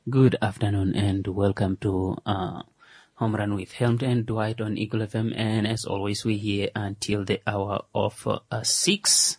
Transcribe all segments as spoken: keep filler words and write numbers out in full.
Good afternoon and welcome to uh, Home Run with Helmut and Dwight on Eagle F M. And as always, we're here until the hour of uh, six.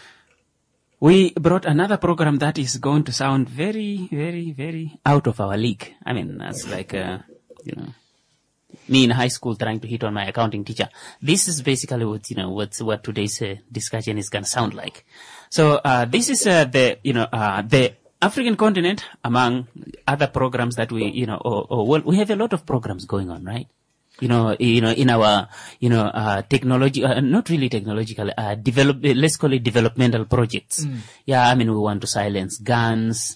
We brought another program that is going to sound very, very, very out of our league. I mean, that's like, uh, you know, me in high school trying to hit on my accounting teacher. This is basically what, you know, what's, what today's uh, discussion is going to sound like. So, uh, this is, uh, the, you know, uh, the African continent, among other programs that we, you know, or, or, well, we have a lot of programs going on, right? You know, you know, in our, you know, uh, technology, uh, not really technological, uh, develop, let's call it developmental projects. Mm. Yeah, I mean, we want to silence guns.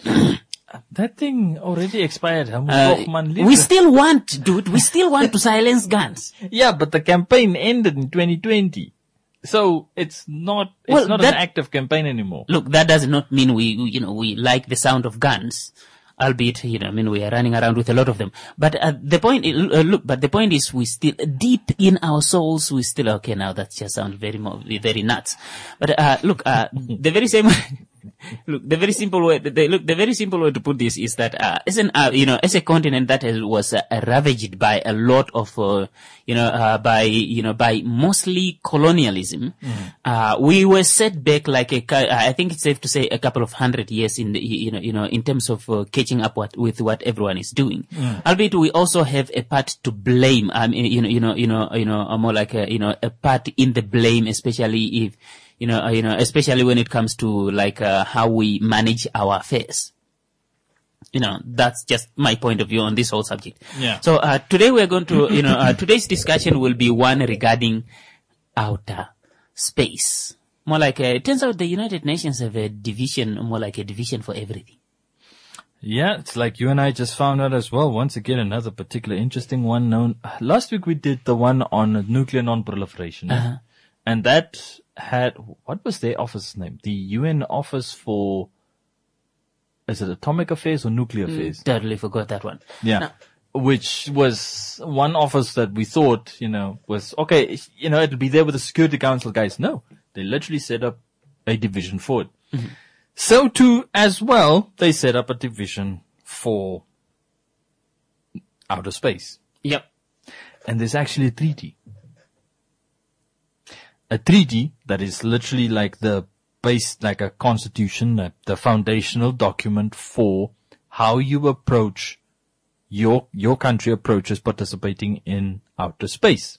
That thing already expired. Uh, we still want, dude, we still want to silence guns. Yeah, but the campaign ended in twenty twenty. So it's not, it's well, not that, an active campaign anymore. Look, that does not mean we, you know, we like the sound of guns, albeit, you know, I mean, we are running around with a lot of them. But uh, the point, uh, look, but the point is we still, deep in our souls, we still, okay, now that just sounds very, very nuts. But, uh, look, uh, the very same Look, the very simple way, the, look, the very simple way to put this is that, uh, as an, uh, you know, as a continent that has, was uh, ravaged by a lot of, uh, you know, uh, by, you know, by mostly colonialism, mm. uh, we were set back like a, I think it's safe to say a couple of hundred years in the, you know, you know, in terms of uh, catching up what, with what everyone is doing. Mm. Albeit we also have a part to blame, I mean, you know, you know, you know, you know, more like a, you know, a part in the blame, especially if, You know, uh, you know, especially when it comes to like uh, how we manage our affairs. You know, that's just my point of view on this whole subject. Yeah. So uh, today we're going to, you know, uh, today's discussion will be one regarding outer space. More like a, it turns out the United Nations have a division, more like a division for everything. Yeah, it's like you and I just found out as well. Once again, another particular interesting one known. Last week we did the one on nuclear non-proliferation. Uh-huh. And that had, what was their office name? The U N Office for, is it Atomic Affairs or Nuclear Affairs? Mm, totally forgot that one. Yeah. Now, which was one office that we thought, you know, was, okay, you know, it'll be there with the Security Council guys. No, they literally set up a division for it. Mm-hmm. So too, as well, they set up a division for outer space. Yep. And there's actually a treaty. A treaty that is literally like the base, like a constitution, uh, the foundational document for how you approach your, your country approaches participating in outer space.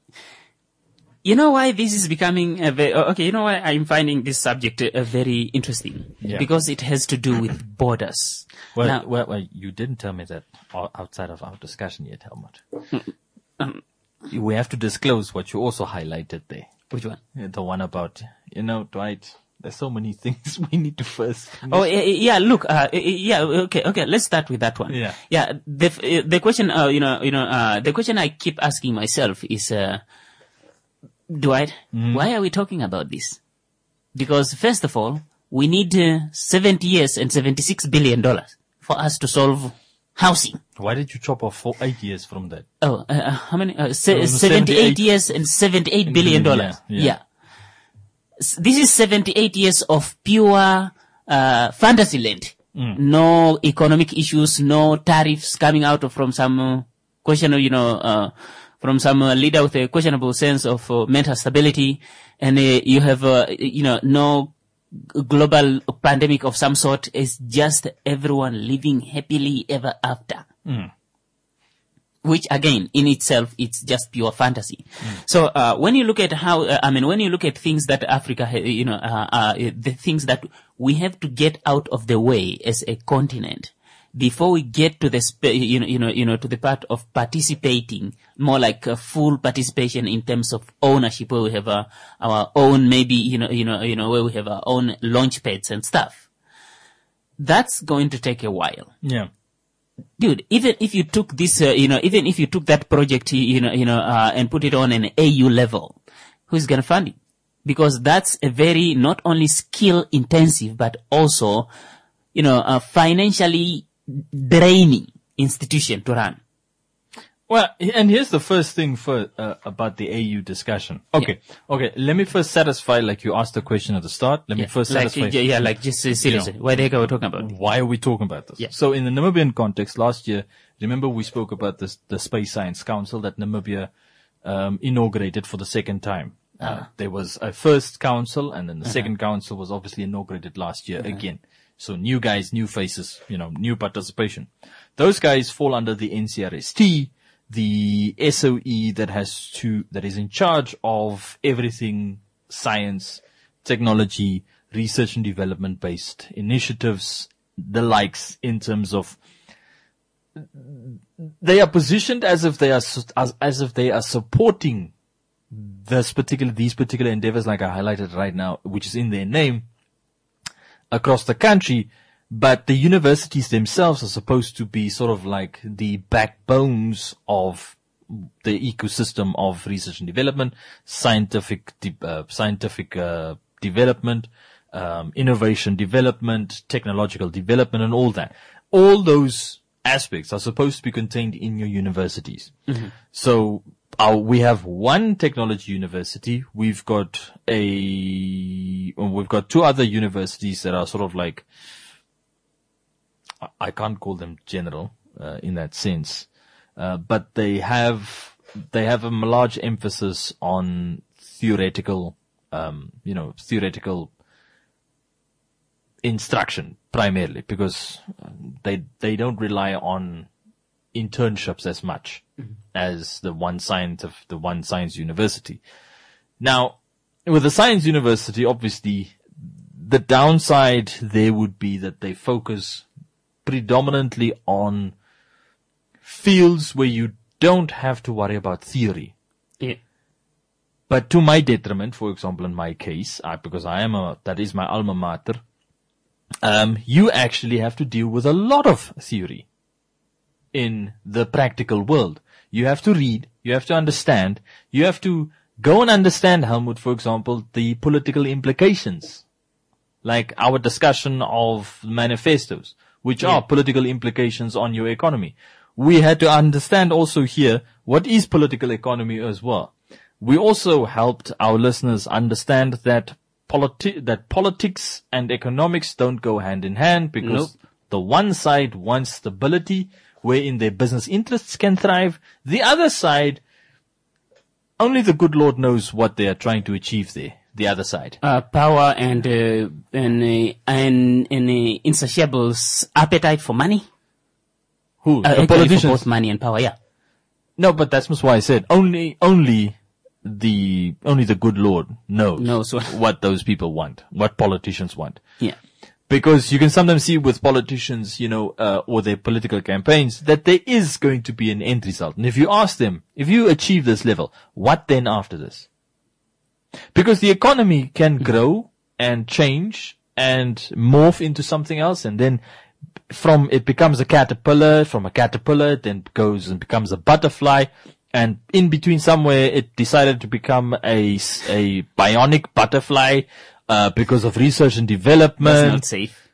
You know why this is becoming a very, okay, you know why I'm finding this subject uh, very interesting? Yeah. Because it has to do with borders. Well, now, well, well, you didn't tell me that outside of our discussion yet, Helmut. Um, we have to disclose what you also highlighted there. Which one? The one about, you know, Dwight, there's so many things we need to first. Oh, yeah, look, uh, yeah, okay, okay, let's start with that one. Yeah. Yeah, the, the question, uh, you know, you know, uh, the question I keep asking myself is, uh, Dwight, mm-hmm. why are we talking about this? Because first of all, we need uh, seventy years and seventy-six billion dollars for us to solve housing. Why did you chop off four, eight years from that? Oh, uh, how many? Uh, se- seventy-eight years and seventy-eight billion dollars. Yeah, yeah. yeah. This is seventy-eight years of pure, uh, fantasy land. Mm. No economic issues, no tariffs coming out of from some uh, questionable, you know, uh, from some uh, leader with a questionable sense of uh, mental stability. And uh, you have, uh, you know, no global pandemic of some sort. Is just everyone living happily ever after. Mm. Which again, in itself, it's just pure fantasy. Mm. So, uh, when you look at how, uh, I mean, when you look at things that Africa, ha- you know, uh, uh, the things that we have to get out of the way as a continent before we get to the, sp- you know, you know, you know, to the part of participating, more like a full participation in terms of ownership, where we have uh, our own, maybe, you know, you know, you know, where we have our own launch pads and stuff. That's going to take a while. Yeah. Dude, even if you took this, uh, you know, even if you took that project, you know, you know, uh, and put it on an A U level, who's going to fund it? Because that's a very, not only skill intensive, but also, you know, a financially draining institution to run. Well, and here's the first thing for uh, about the A U discussion. Okay, yeah. okay. Let me first satisfy, like you asked the question at the start. Let yeah. me first like, satisfy. Yeah, like just uh, seriously, you know, why the heck are we talking about? Why are we talking about this? Yeah. So in the Namibian context, last year, remember we spoke about this the Space Science Council that Namibia um, inaugurated for the second time. Uh, uh-huh. There was a first council, and then the uh-huh. second council was obviously inaugurated last year uh-huh. again. So new guys, new faces, you know, new participation. Those guys fall under the N C R S T, the S O E that has to, that is in charge of everything science, technology, research and development based initiatives, the likes in terms of, they are positioned as if they are, as, as if they are supporting this particular, these particular endeavors like I highlighted right now, which is in their name across the country. But the universities themselves are supposed to be sort of like the backbones of the ecosystem of research and development, scientific, de- uh, scientific, uh, development, um, innovation development, technological development and all that. All those aspects are supposed to be contained in your universities. Mm-hmm. So, uh, we have one technology university. We've got a, we've got two other universities that are sort of like, I can't call them general, uh, in that sense. Uh, but they have, they have a large emphasis on theoretical, um, you know, theoretical instruction primarily because they, they don't rely on internships as much mm-hmm. as the one science of the one science university. Now, with the science university, obviously the downside there would be that they focus predominantly on fields where you don't have to worry about theory. Yeah. But to my detriment, for example, in my case, I, because I am a, that is my alma mater, um, you actually have to deal with a lot of theory in the practical world. You have to read, you have to understand, you have to go and understand, Helmut, for example, the political implications, like our discussion of manifestos, which yeah. are political implications on your economy. We had to understand also here what is political economy as well. We also helped our listeners understand that politi- that politics and economics don't go hand in hand because nope. the one side wants stability wherein their business interests can thrive. The other side, only the good Lord knows what they are trying to achieve there. The other side, uh, power and uh, and uh, and, and uh, insatiable appetite for money. Who uh, the politicians? For both money and power, yeah. No, but that's why I said only only the only the good Lord knows knows what, what those people want, what politicians want. Yeah, because you can sometimes see with politicians, you know, uh, or their political campaigns, that there is going to be an end result. And if you ask them, if you achieve this level, what then after this? Because the economy can grow and change and morph into something else, and then from it becomes a caterpillar, from a caterpillar it then goes and becomes a butterfly, and in between somewhere it decided to become a, a bionic butterfly, uh, because of research and development. That's not safe.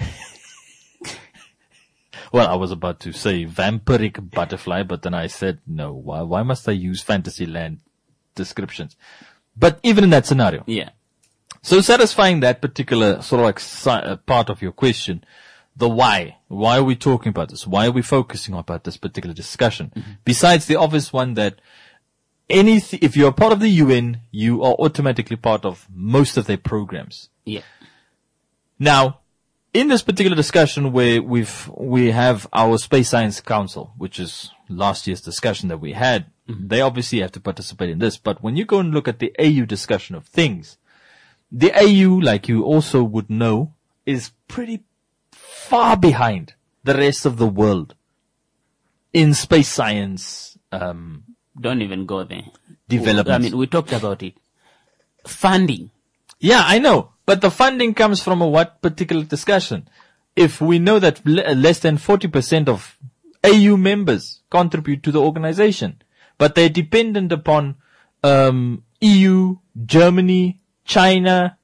Well, I was about to say vampiric butterfly, but then I said, no, why, why must I use Fantasyland descriptions? But even in that scenario. Yeah. So satisfying that particular sort of like si- uh, part of your question, the why. Why are we talking about this? Why are we focusing about this particular discussion? Mm-hmm. Besides the obvious one that any, th- if you're part of the U N, you are automatically part of most of their programs. Yeah. Now, in this particular discussion where we've, we have our Space Science Council, which is last year's discussion that we had, mm-hmm. they obviously have to participate in this. But when you go and look at the A U discussion of things, the A U, like you also would know, is pretty far behind the rest of the world in space science. Um, Don't even go there. Development. I mean, we talked about it. Funding. Yeah, I know. But the funding comes from a what particular discussion? If we know that l- less than forty percent of A U members contribute to the organization, but they're dependent upon um, E U, Germany, China.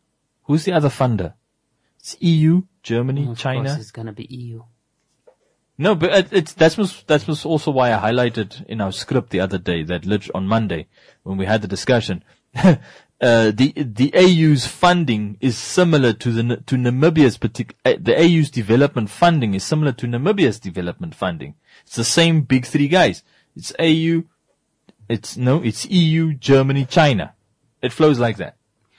Who's the other funder? It's E U, Germany, of China. Of course it's going to be E U. No, but it, it's, that was, that was also why I highlighted in our script the other day that lit on Monday when we had the discussion. uh, the, the A U's funding is similar to the, to Namibia's partic- uh, the A U's development funding is similar to Namibia's development funding. It's the same big three guys. It's A U, it's, no, it's E U, Germany, China. It flows like that.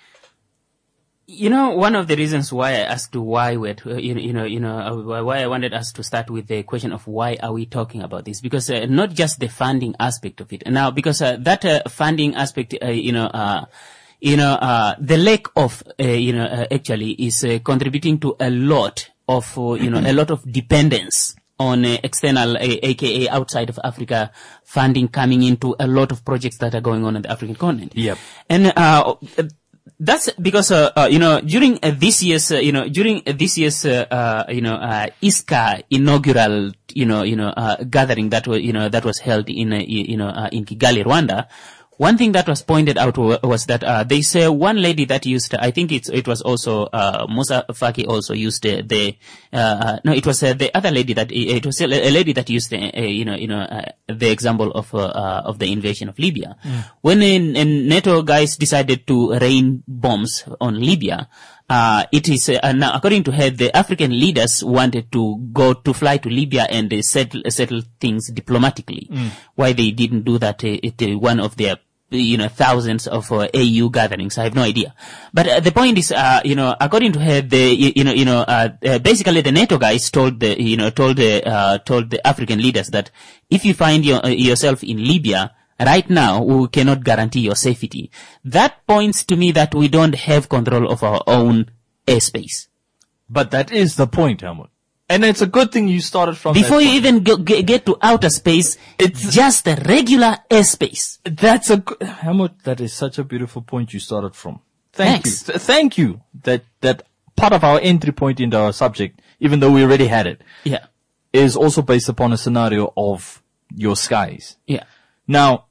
You know, one of the reasons why I asked why we're, to, you know, you know, you know, why I wanted us to start with the question of why are we talking about this? Because uh, not just the funding aspect of it. Now, because uh, that uh, funding aspect, uh, you know, uh, you know, uh, the lack of, uh, you know, uh, actually is uh, contributing to a lot of, uh, you know, a lot of dependence on uh, external, uh, aka outside of Africa, funding coming into a lot of projects that are going on in the African continent. Yep. And uh, that's because, uh, uh, you know, during uh, this year's, uh, you know, during uh, this year's, uh, uh, you know, uh, I S C A inaugural, you know, you know, uh, gathering that was, you know, that was held in, uh, you know, uh, in Kigali, Rwanda. One thing that was pointed out was that uh, they say one lady that used, I think it's, it was also uh, Musa Faki also used uh, the uh, no, it was uh, the other lady that it was a lady that used uh, you know you know uh, the example of uh, uh, of the invasion of Libya. Mm. When uh, NATO guys decided to rain bombs on Libya, uh it is uh, now according to her, the African leaders wanted to go to fly to Libya and uh, settle settle things diplomatically. Mm. Why they didn't do that uh, at uh, one of their you know, thousands of uh, A U gatherings. I have no idea. But uh, the point is, uh, you know, according to her, the, you, you know, you know, uh, uh, basically the NATO guys told the, you know, told the, uh, told the African leaders that if you find your, uh, yourself in Libya, right now, we cannot guarantee your safety. That points to me that we don't have control of our own airspace. But that is the point, Helmut. And it's a good thing you started from Before that you point. even go, get, get to outer space, it's just a regular airspace. That's a good, Helmut, that is such a beautiful point you started from. Thank Thanks. you. Th- Thank you. That, that part of our entry point into our subject, even though we already had it, Yeah. is also based upon a scenario of your skies. Yeah. Now,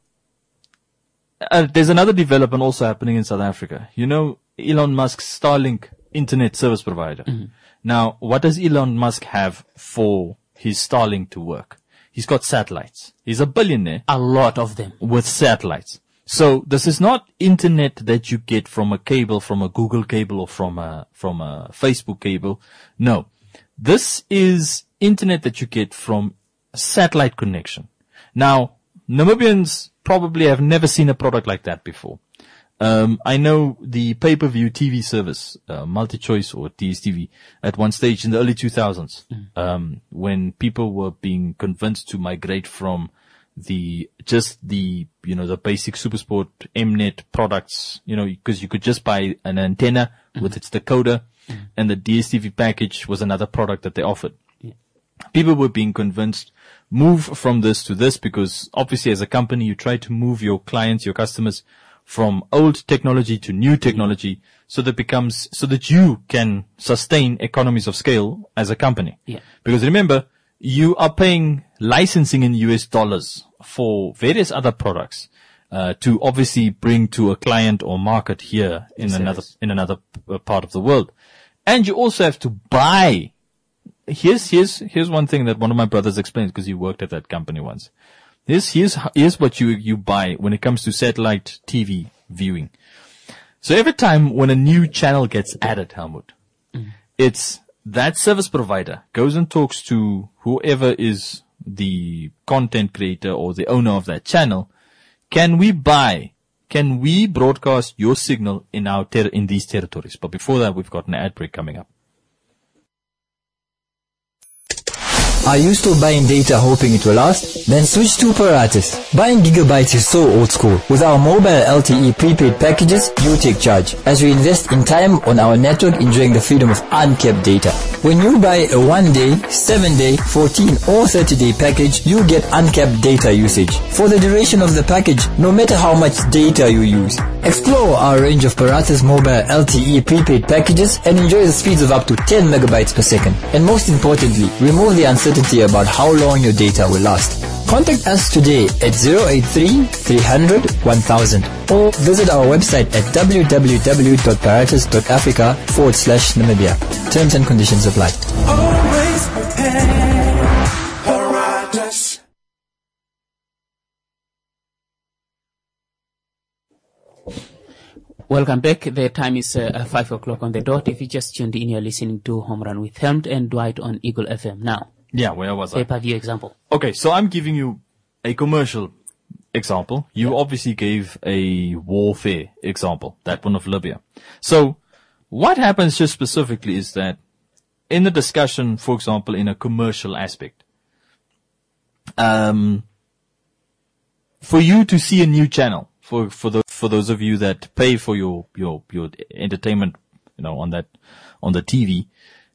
uh, there's another development also happening in South Africa. You know, Elon Musk's Starlink internet service provider. Mm-hmm. Now, what does Elon Musk have for his Starlink to work? He's got satellites. He's a billionaire. A lot of them. With satellites. So this is not internet that you get from a cable, from a Google cable or from a, from a Facebook cable. No. This is internet that you get from satellite connection. Now, Namibians probably have never seen a product like that before. Um, I know the pay-per-view T V service, uh, MultiChoice or D S T V, at one stage in the early two thousands, mm. um, when people were being convinced to migrate from the, just the, you know, the basic SuperSport M-Net products, you know, because you could just buy an antenna mm. with its decoder, mm. and the D S T V package was another product that they offered. Yeah. People were being convinced, move from this to this, because obviously as a company, you try to move your clients, your customers, from old technology to new technology, so that becomes, so that you can sustain economies of scale as a company. Yeah. Because remember, you are paying licensing in U S dollars for various other products, uh, to obviously bring to a client or market here in Service. another, in another part of the world. And you also have to buy. Here's, here's, here's one thing that one of my brothers explained, because he worked at that company once. Here's, here's, here's what you, you buy when it comes to satellite T V viewing. So every time when a new channel gets added, Helmut, mm. it's that service provider goes and talks to whoever is the content creator or the owner of that channel. Can we buy, can we broadcast your signal in our ter- in these territories? But before that, we've got an ad break coming up. Are you still buying data hoping it will last? Then switch to Paratus. Buying gigabytes is so old school. With our mobile L T E prepaid packages, you take charge, as we invest in time on our network, enjoying the freedom of unkept data. When you buy a one day, seven day, fourteen or thirty day package, you get uncapped data usage for the duration of the package, no matter how much data you use. Explore our range of Paratus mobile L T E prepaid packages and enjoy the speeds of up to ten megabytes per second. And most importantly, remove the uncertainty about how long your data will last. Contact us today at zero eight three, three hundred, one thousand or visit our website at www.paratus.africa forward slash Namibia. Terms and conditions apply. Always prepared. apparatus. Welcome back. The time is uh, five o'clock on the dot. If you just tuned in, you're listening to Home Run with Helmut and Dwight on Eagle F M. Now, Yeah, where was I? pay-per-view example. Okay, so I'm giving you a commercial example. You obviously gave a warfare example, that one of Libya. So what happens just specifically is that in the discussion, for example, in a commercial aspect, um, for you to see a new channel, for, for the, for those of you that pay for your, your, your entertainment, you know, on that, on the T V,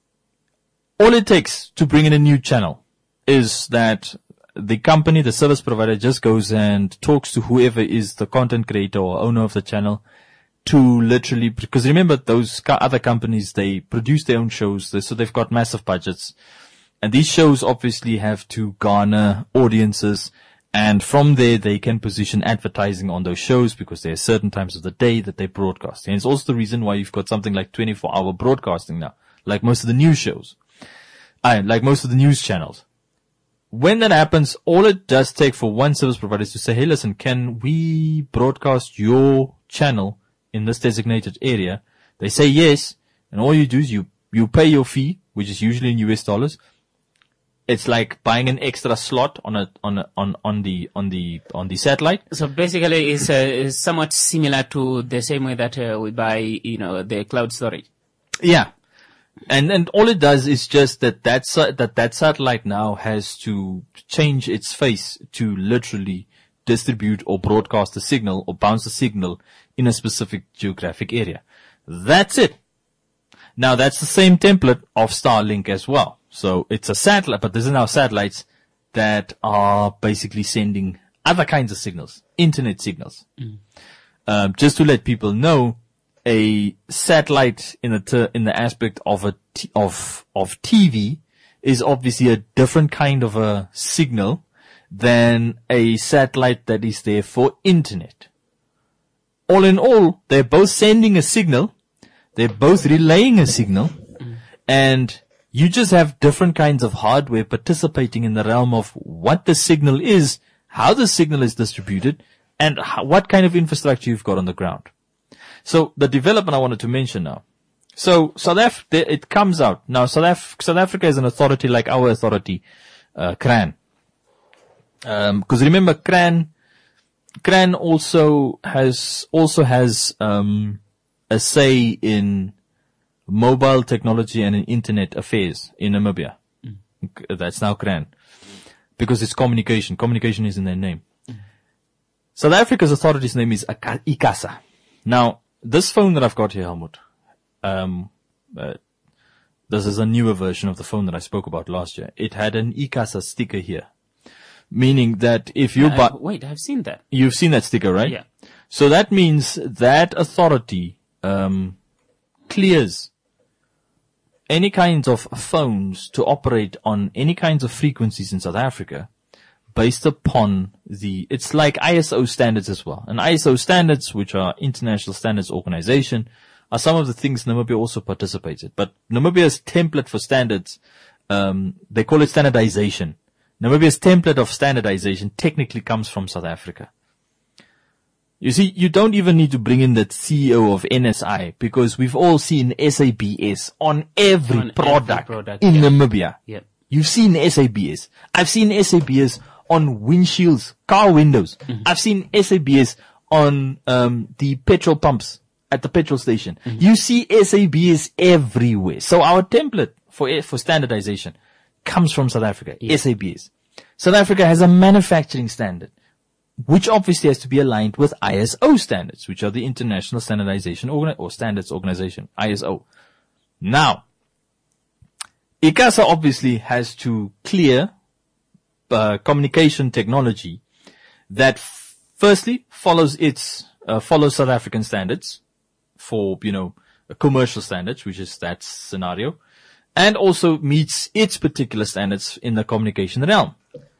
all it takes to bring in a new channel is that the company, the service provider, just goes and talks to whoever is the content creator or owner of the channel to literally, because remember those co- other companies, they produce their own shows, so they've got massive budgets. And these shows obviously have to garner audiences, and from there they can position advertising on those shows because there are certain times of the day that they broadcast. And it's also the reason why you've got something like twenty-four hour broadcasting now, like most of the news shows. I, like most of the news channels. When that happens, all it does take for one service provider is to say, hey, listen, can we broadcast your channel in this designated area? They say yes, and all you do is you, you pay your fee, which is usually in U S dollars. It's like buying an extra slot on a, on a, on, on the, on the, on the satellite. So basically, it's, uh, it's somewhat similar to the same way that uh, we buy, you know, the cloud storage. Yeah. And and all it does is just that that, sa- that that satellite now has to change its face to literally distribute or broadcast a signal or bounce a signal in a specific geographic area. That's it. Now that's the same template of Starlink as well. So it's a satellite, but there's now satellites that are basically sending other kinds of signals, internet signals. Mm. Um, just to let people know, a satellite in the ter- in the aspect of a t- of of T V is obviously a different kind of a signal than a satellite that is there for internet. All in all, they're both sending a signal, they're both relaying a signal, mm. and you just have different kinds of hardware participating in the realm of what the signal is, how the signal is distributed, and how, what kind of infrastructure you've got on the ground. So the development I wanted to mention now. So South Africa, it comes out now. South, Af- South Africa is an authority like our authority, uh, C R A N. Um, because remember, C R A N, C R A N also has also has um a say in mobile technology and in internet affairs in Namibia. Mm. That's now C R A N because it's communication. Communication is in their name. Mm. South Africa's authority's name is ICASA. Now, this phone that I've got here, Helmut, um, uh, this is a newer version of the phone that I spoke about last year. It had an ICASA sticker here, meaning that if you uh, buy, wait, I've seen that. You've seen that sticker, right? Yeah. So that means that authority um, clears any kinds of phones to operate on any kinds of frequencies in South Africa based upon the, it's like I S O standards as well. And I S O standards, which are International Standards Organization, are some of the things Namibia also participated. But Namibia's template for standards, um, they call it standardization. Namibia's template of standardization technically comes from South Africa. You see, you don't even need to bring in the C E O of N S I because we've all seen S A B S on every on product, every product in yeah. Namibia. Yep. You've seen S A B S. I've seen S A B S on windshields, car windows. Mm-hmm. I've seen S A B S on um, the petrol pumps at the petrol station. Mm-hmm. You see S A B S everywhere. So our template for for standardization comes from South Africa, yeah. S A B S. South Africa has a manufacturing standard, which obviously has to be aligned with I S O standards, which are the International Standardization Organ- or Standards Organization, I S O. Now, ICASA obviously has to clear uh, communication technology that f- firstly follows its uh, follows South African standards for, you know, commercial standards, which is that scenario, and also meets its particular standards in the communication realm.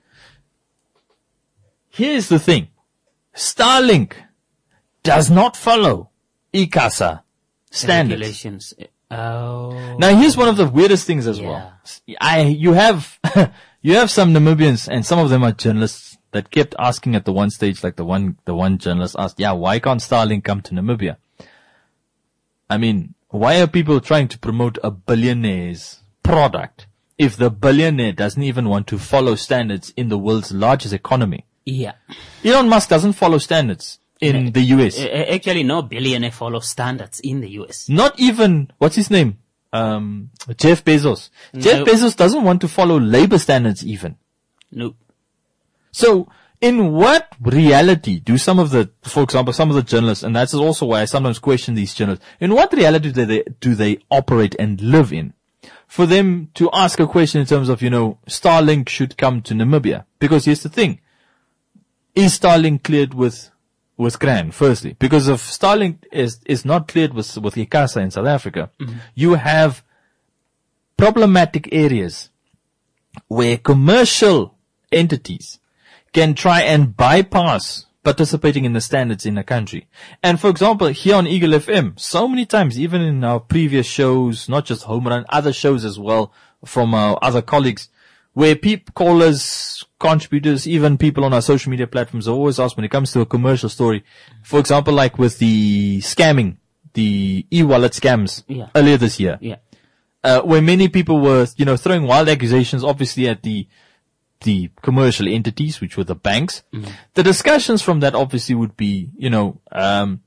Here's the thing. Starlink does not follow ICASA standards. Regulations. Oh. Now here's one of the weirdest things as yeah. well. I, you have, You have some Namibians, and some of them are journalists, that kept asking at the one stage, like the one, the one journalist asked, yeah, why can't Starlink come to Namibia? I mean, why are people trying to promote a billionaire's product if the billionaire doesn't even want to follow standards in the world's largest economy? Yeah. Elon Musk doesn't follow standards in Uh, the U S. Uh, Actually, no billionaire follows standards in the U S. Not even, what's his name? Um, Jeff Bezos. Jeff No. Bezos doesn't want to follow labor standards even. No. So, in what reality do some of the, for example, some of the journalists, and that's also why I sometimes question these journalists, in what reality do they, do they operate and live in? For them to ask a question in terms of, you know, Starlink should come to Namibia. Because here's the thing. Is Starlink cleared with, with C R A N, firstly? Because if Starlink is, is not cleared with, with ICASA in South Africa, mm-hmm. you have problematic areas where commercial entities can try and bypass participating in the standards in a country. And for example, here on Eagle F M, so many times, even in our previous shows, not just Home Run, other shows as well from our other colleagues, where people, callers, contributors, even people on our social media platforms always ask when it comes to a commercial story. For example, like with the scamming, the e-wallet scams Yeah. earlier this year, Yeah. uh, where many people were, you know, throwing wild accusations, obviously at the the commercial entities, which were the banks. Mm. The discussions from that obviously would be, you know, um,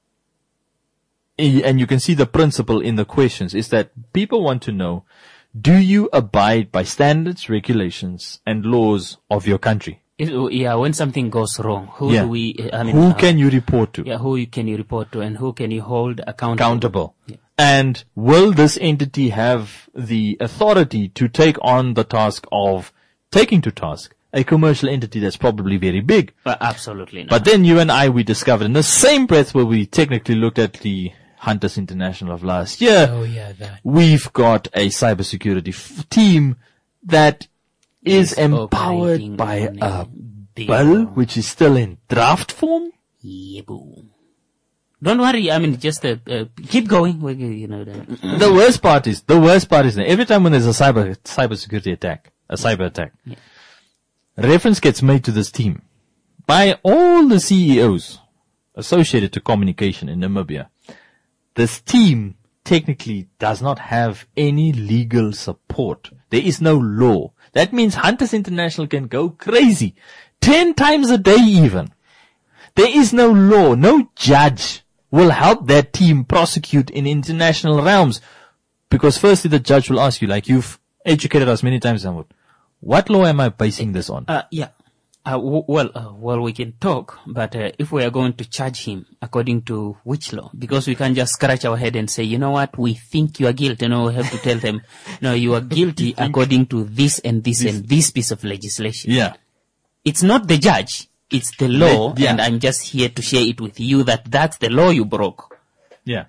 and you can see the principle in the questions is that people want to know, do you abide by standards, regulations, and laws of your country? It, yeah, when something goes wrong, who Yeah. do we, I mean, Who uh, can you report to? yeah, who can you report to and who can you hold accountable? Accountable. Yeah. And will this entity have the authority to take on the task of taking to task a commercial entity that's probably very big? Uh, absolutely not. But then you and I, we discovered in the same breath where we technically looked at the Hunters International of last year, oh yeah, that we've got a cybersecurity f- team that is Is empowered operating by on a a bill. bill which is still in draft form. Yeah, boo. Don't worry. I mean, just uh, uh, keep going. We, you know, the, The worst part is, the worst part is that every time when there's a cyber, cybersecurity attack, a cyber attack, Yeah. reference gets made to this team by all the C E Os associated to communication in Namibia. This team technically does not have any legal support. There is no law. That means Hunters International can go crazy. Ten times a day even. There is no law. No judge will help that team prosecute in international realms. Because firstly the judge will ask you, like you've educated us many times, Samwood, what law am I basing this on? uh, yeah. Uh, w- well, uh, well, we can talk, but uh, if we are going to charge him according to which law? Because we can't just scratch our head and say, you know what, we think you are guilty. No, we have to tell them, no, you are guilty according to this and this, this and this piece of legislation. Yeah. It's not the judge, it's the law, Yeah. and I'm just here to share it with you that that's the law you broke. Yeah.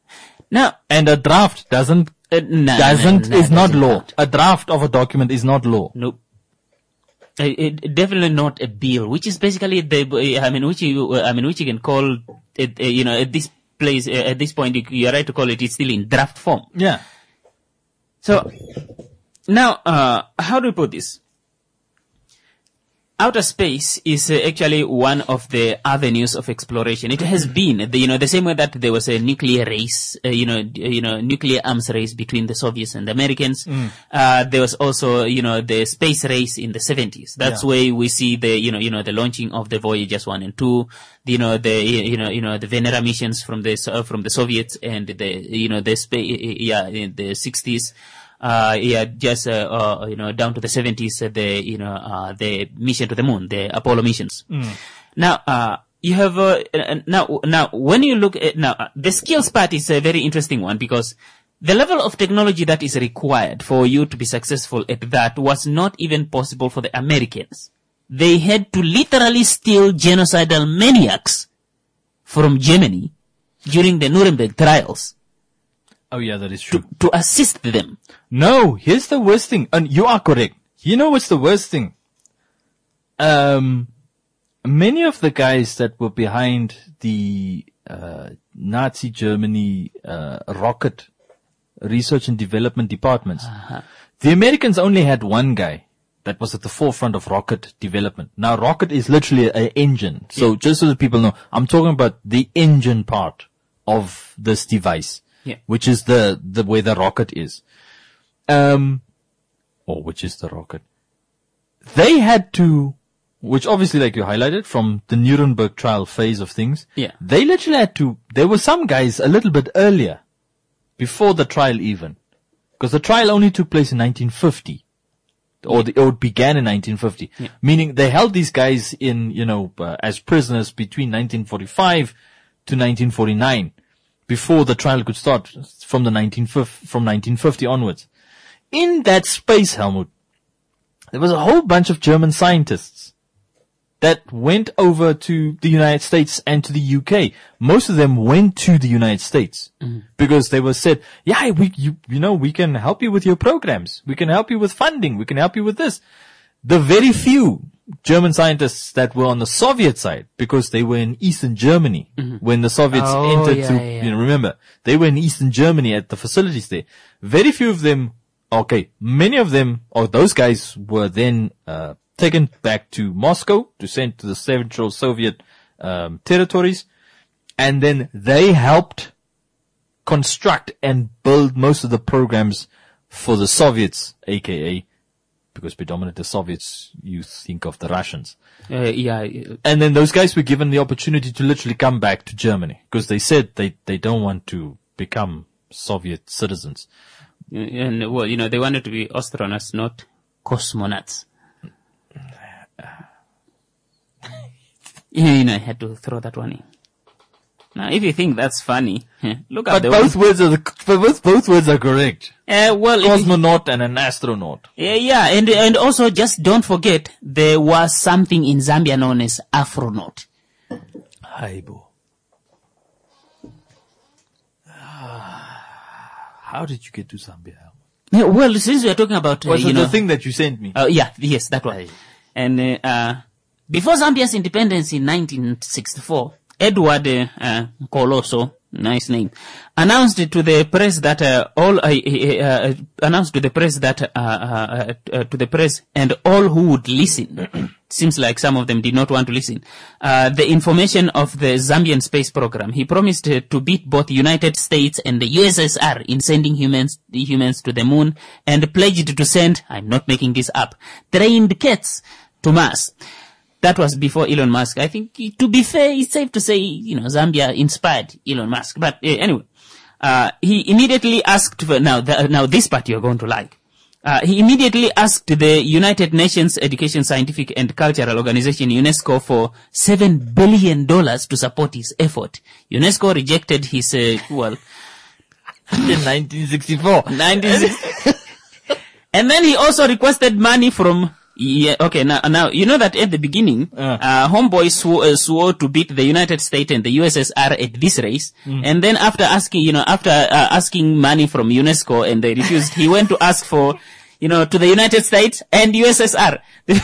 Now, And a draft doesn't, uh, nah, doesn't, nah, nah, is not doesn't law. count. A draft of a document is not law. Nope. Uh, it, definitely not a bill, which is basically the, I mean, which you, I mean, which you can call it, uh, you know, at this place, uh, at this point, you, you're right to call it, it's still in draft form. Yeah. So, now, uh, how do we put this? Outer space is uh, actually one of the avenues of exploration. It has been, the, you know, the same way that there was a nuclear race, uh, you know, d- you know, nuclear arms race between the Soviets and the Americans. Mm. Uh, there was also, you know, the space race in the seventies. That's Yeah. where we see the, you know, you know, the launching of the Voyagers one and two, you know, the, you know, you know, the Venera missions from the, uh, from the Soviets and the, you know, the space, yeah, in the sixties. Uh, yeah, just, uh, uh, you know, down to the seventies, uh, the, you know, uh, the mission to the moon, the Apollo missions. Mm. Now, uh, you have, uh, now, now, when you look at, now, uh, the skills part is a very interesting one because the level of technology that is required for you to be successful at that was not even possible for the Americans. They had to literally steal genocidal maniacs from Germany during the Nuremberg trials. Oh yeah, that is true. To, to assist them. No, here's the worst thing. And you are correct. You know what's the worst thing? Um, many of the guys that were behind the, uh, Nazi Germany, uh, rocket research and development departments, uh-huh. the Americans only had one guy. that was at the forefront of rocket development. Now, rocket is literally an engine. So yeah. just so that people know, I'm talking about the engine part of this device, yeah. which is the, the where the rocket is. Um, or which is the rocket. They had to, which obviously, like you highlighted, from the Nuremberg trial phase of things, yeah. they literally had to, there were some guys a little bit earlier, before the trial even, because the trial only took place in nineteen fifty. Or, the, or it began in nineteen fifty, yeah. meaning they held these guys in, you know, uh, as prisoners between nineteen forty-five to nineteen forty-nine, before the trial could start from the nineteen fifty, from nineteen fifty onwards. In that space, Helmut, there was a whole bunch of German scientists that went over to the United States and to the U K. Most of them went to the United States mm-hmm. because they were said, yeah, we, you, you know, we can help you with your programs. We can help you with funding. We can help you with this. The very few German scientists that were on the Soviet side, because they were in Eastern Germany mm-hmm. when the Soviets oh, entered yeah, through, yeah. you know, remember, they were in Eastern Germany at the facilities there. Very few of them, okay, many of them, or those guys were then, uh, taken back to Moscow to send to the Central Soviet um, territories, and then they helped construct and build most of the programs for the Soviets, aka, because predominantly the Soviets, you think of the Russians. Uh, yeah. And then those guys were given the opportunity to literally come back to Germany, because they said they, they don't want to become Soviet citizens. And, well, you know, they wanted to be astronauts, not cosmonauts. Yeah, you know, I had to throw that one in. Now, if you think that's funny, look at but the both one. words are the, both both words are correct. Uh, well, cosmonaut and an astronaut. Yeah, yeah, and and also just don't forget there was something in Zambia known as Afronaut. Haibo. How did you get to Zambia? Yeah, well, since we are talking about uh, was you it know, the thing that you sent me? Uh, yeah, yes, that one. And uh, uh, before Zambia's independence in nineteen sixty-four, Edward uh, uh, Koloso, nice name, announced to the press that uh, all uh, uh, announced to the press that uh, uh, uh, to the press and all who would listen. Seems like some of them did not want to listen. Uh, the information of the Zambian space program. He promised uh, to beat both the United States and the U S S R in sending humans humans to the moon, and pledged to send, I'm not making this up, trained cats to Mars. That was before Elon Musk. I think, to be fair, it's safe to say, you know, Zambia inspired Elon Musk. But uh, anyway, uh, he immediately asked for, now, the, now this part you're going to like. Uh, he immediately asked the United Nations Education, Scientific and Cultural Organization, UNESCO, for seven billion dollars to support his effort. UNESCO rejected his, uh, well, in nineteen sixty-four. nineteen sixty And then he also requested money from, yeah, okay, now, now, you know that at the beginning, uh, uh Homeboy swore, uh, swore to beat the United States and the U S S R at this race. Mm. And then after asking, you know, after uh, asking money from UNESCO and they refused, he went to ask for, you know, to the United States and U S S R.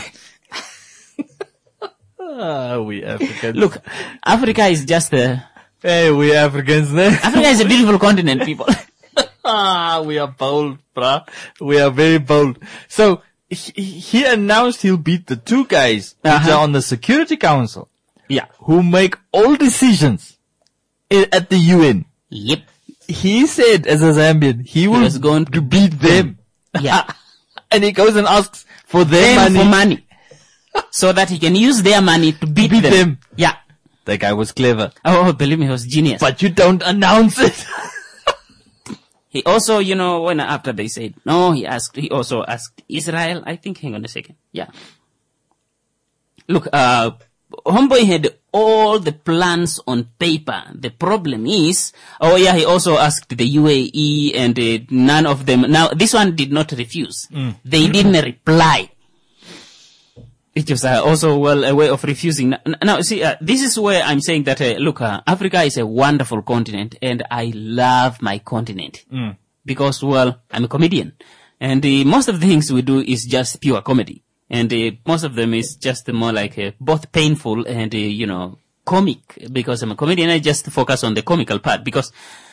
Ah, we Africans. Look, Africa is just a... Hey, we Africans, ne? Africa is a beautiful continent, people. Ah, we are bold, bruh. We are very bold. So, he, he announced he'll beat the two guys uh-huh. which are on the Security Council. Yeah. Who make all decisions at the U N. Yep. He said, as a Zambian, he, he will was going to beat them. Yeah. And he goes and asks for their them money. for money. So that he can use their money to beat, to beat them. them. Yeah. That guy was clever. Oh, believe me, he was genius. But you don't announce it. He also, you know, when after they said no, he asked, he also asked Israel, I think, hang on a second. Yeah. Look, uh, Homeboy had all the plans on paper. The problem is, oh yeah, he also asked the U A E and uh, none of them. Now, this one did not refuse. Mm. They didn't reply. It was uh, also, well, a way of refusing. Now, now see, uh, this is where I'm saying that, uh, look, uh, Africa is a wonderful continent, and I love my continent. Mm. Because, well, I'm a comedian. And uh, most of the things we do is just pure comedy. And uh, most of them is just more like uh, both painful and, uh, you know, comic. Because I'm a comedian, I just focus on the comical part. Because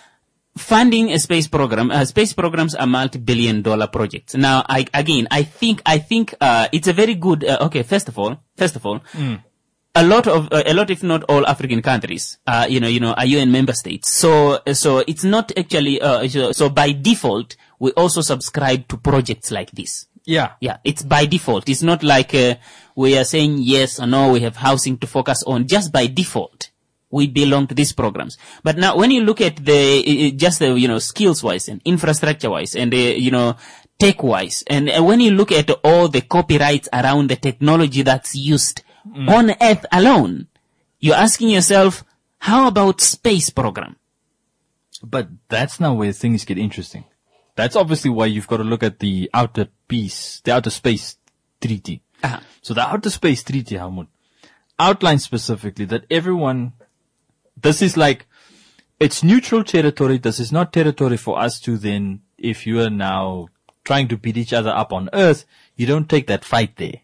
funding a space program, uh, space programs are multi-billion dollar projects. Now, I, again, I think, I think, uh, it's a very good, uh, okay, first of all, first of all, Mm. a lot of, uh, a lot, if not all African countries, uh, you know, you know, are U N member states. So, so it's not actually, uh, so, so by default, we also subscribe to projects like this. Yeah. Yeah, it's by default. It's not like, uh, we are saying yes or no, we have housing to focus on. Just by default, we belong to these programs. But now, when you look at the, uh, just the, you know, skills-wise and infrastructure-wise and, uh, you know, tech-wise, and uh, when you look at all the copyrights around the technology that's used mm. on Earth alone, you're asking yourself, how about space program? But that's now where things get interesting. That's obviously why you've got to look at the outer peace, the outer space treaty. Uh-huh. So the outer space treaty, Helmut, outlines specifically that everyone, this is like, it's neutral territory. This is not territory for us to then, if you are now trying to beat each other up on Earth, you don't take that fight there.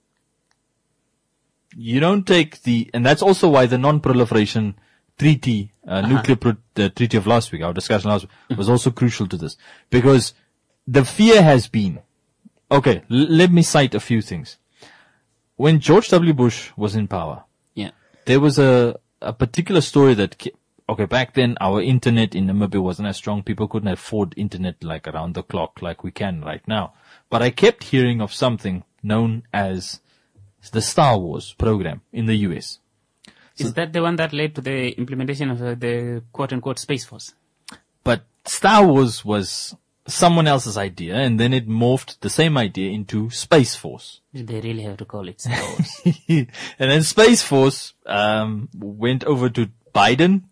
You don't take the, and that's also why the non-proliferation treaty, uh, uh-huh. nuclear pro- the treaty of last week, our discussion last week, was also crucial to this. Because the fear has been, okay, l- let me cite a few things. When George W. Bush was in power, yeah, there was a, a particular story that, okay, back then our internet in Namibia wasn't as strong. People couldn't afford internet like around the clock like we can right now. But I kept hearing of something known as the Star Wars program in the U S. Is So, that the one that led to the implementation of uh, the quote-unquote Space Force? but Star Wars was someone else's idea, and then it morphed the same idea into Space Force. They really have to call it Star Wars. And then Space Force um went over to Biden,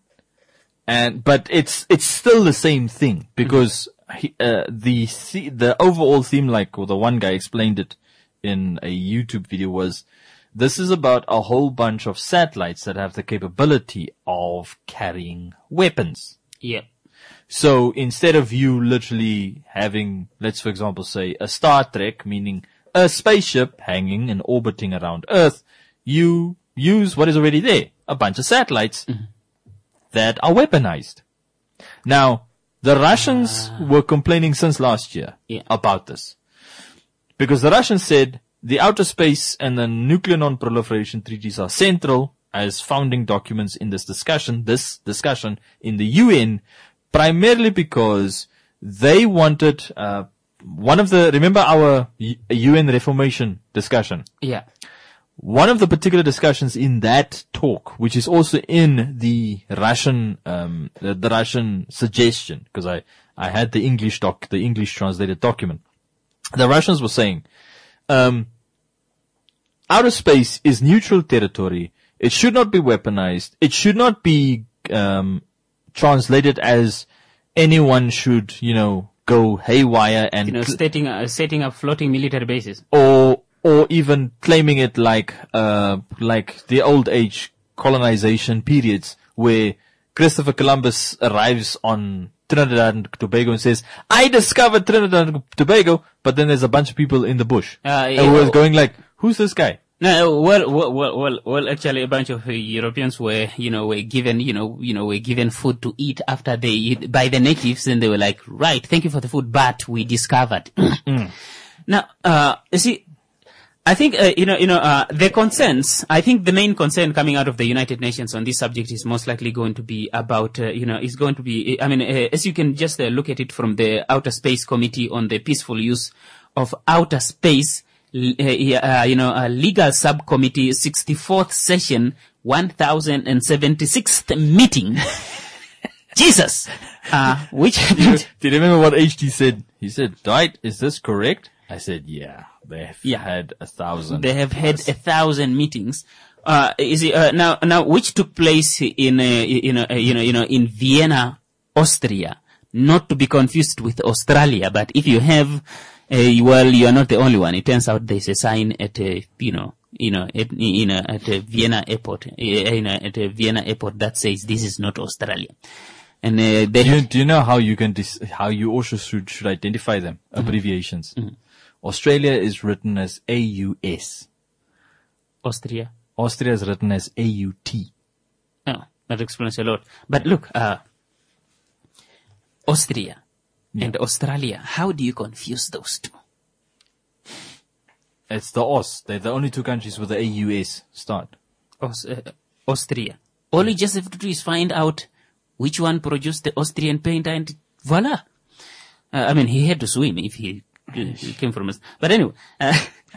and but it's it's still the same thing because he, uh, the the overall theme, like well, the one guy explained it in a YouTube video, was this is about a whole bunch of satellites that have the capability of carrying weapons. Yeah. So instead of you literally having, let's for example say, a Star Trek, meaning a spaceship hanging and orbiting around Earth, you use what is already there, a bunch of satellites mm-hmm. that are weaponized. Now, the Russians uh, were complaining since last year yeah. about this. Because the Russians said the outer space and the nuclear non-proliferation treaties are central as founding documents in this discussion, this discussion in the U N, primarily because they wanted, uh, one of the, remember our U N reformation discussion? Yeah. One of the particular discussions in that talk, which is also in the Russian, um, the, the Russian suggestion, because I, I had the English doc, the English translated document. The Russians were saying, um, outer space is neutral territory. It should not be weaponized. It should not be, um, translated as anyone should, you know, go haywire and, you know, setting, uh, setting up floating military bases. Or, or even claiming it like, uh, like the old age colonization periods where Christopher Columbus arrives on Trinidad and Tobago and says, I discovered Trinidad and Tobago, but then there's a bunch of people in the bush. Uh, and who was going like, who's this guy? No, well, well, well, well, well, actually a bunch of uh, Europeans were, you know, were given, you know, you know, were given food to eat after they eat by the natives, and they were like, right, thank you for the food, but we discovered. mm. Now, uh, you see, I think, uh, you know, you know, uh, the concerns, I think the main concern coming out of the United Nations on this subject is most likely going to be about, uh, you know, is going to be, I mean, uh, as you can just uh, look at it from the Outer Space Committee on the Peaceful Use of Outer Space, uh, uh, you know, uh, Legal Subcommittee sixty-fourth Session, one thousand seventy-sixth meeting. Jesus! Uh, which... Do you, do you remember what H D said? He said, Dwight, is this correct? I said, yeah, they've yeah. had a thousand. They have plus. had a thousand meetings. Uh, is it, uh, now, now, which took place in, uh, you know, uh, you know, you know, in Vienna, Austria, not to be confused with Australia, but if you have, uh, well, you are not the only one. It turns out there's a sign at, uh, you know, you know, at, you know, at a Vienna airport, uh, you know, at a Vienna airport that says this is not Australia. And, uh, they do you, do you know how you can, dis- how you also should, should identify them? Mm-hmm. Abbreviations. Mm-hmm. Australia is written as A U S. Austria? Austria is written as A U T. Oh, that explains a lot. But look, uh, Austria and Australia. How do you confuse those two? It's the Aus. They're the only two countries with the A U S start. Aus- uh, Austria. All you just have to do is find out which one produced the Austrian paint, and voila. Uh, I mean, he had to sue him if he, he came from us. But anyway, uh,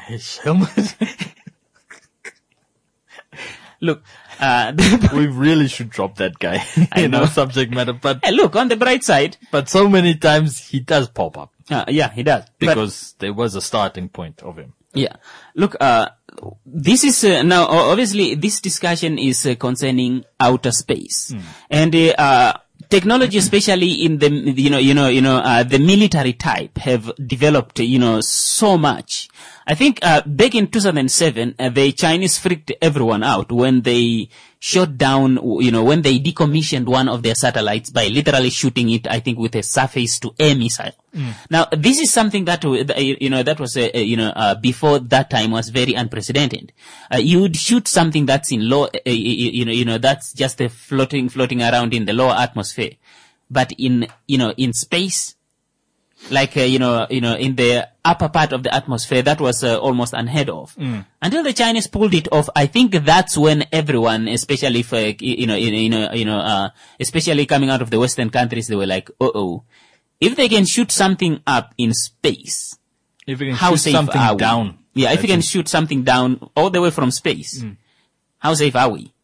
look, uh, we really should drop that guy I in know. our subject matter. But Hey, look, on the bright side, but so many times he does pop up uh, yeah, he does. But- because there was a starting point of him. Yeah. Look, uh, this is, uh, now, o- obviously, this discussion is uh, concerning outer space. And, uh, uh, technology, especially in the, you know, you know, you know, uh, the military type have developed, you know, so much. I think, uh, back in two thousand seven, uh, the Chinese freaked everyone out when they shot down, you know, when they decommissioned one of their satellites by literally shooting it, I think, with a surface to air missile. Now, this is something that, uh, you know, that was, uh, you know, uh, before that time was very unprecedented. Uh, you would shoot something that's in low, uh, you know, you know, that's just uh, floating, floating around in the lower atmosphere. But in, you know, in space, like, uh, you know, you know, in the upper part of the atmosphere, that was uh, almost unheard of. Until the Chinese pulled it off, I think that's when everyone, especially if, uh, you know, you know, you know, uh, especially coming out of the Western countries, they were like, uh-oh. If they can shoot something up in space, If we can how shoot safe something are we? down. Yeah, if I you can think. shoot something down all the way from space, how safe are we?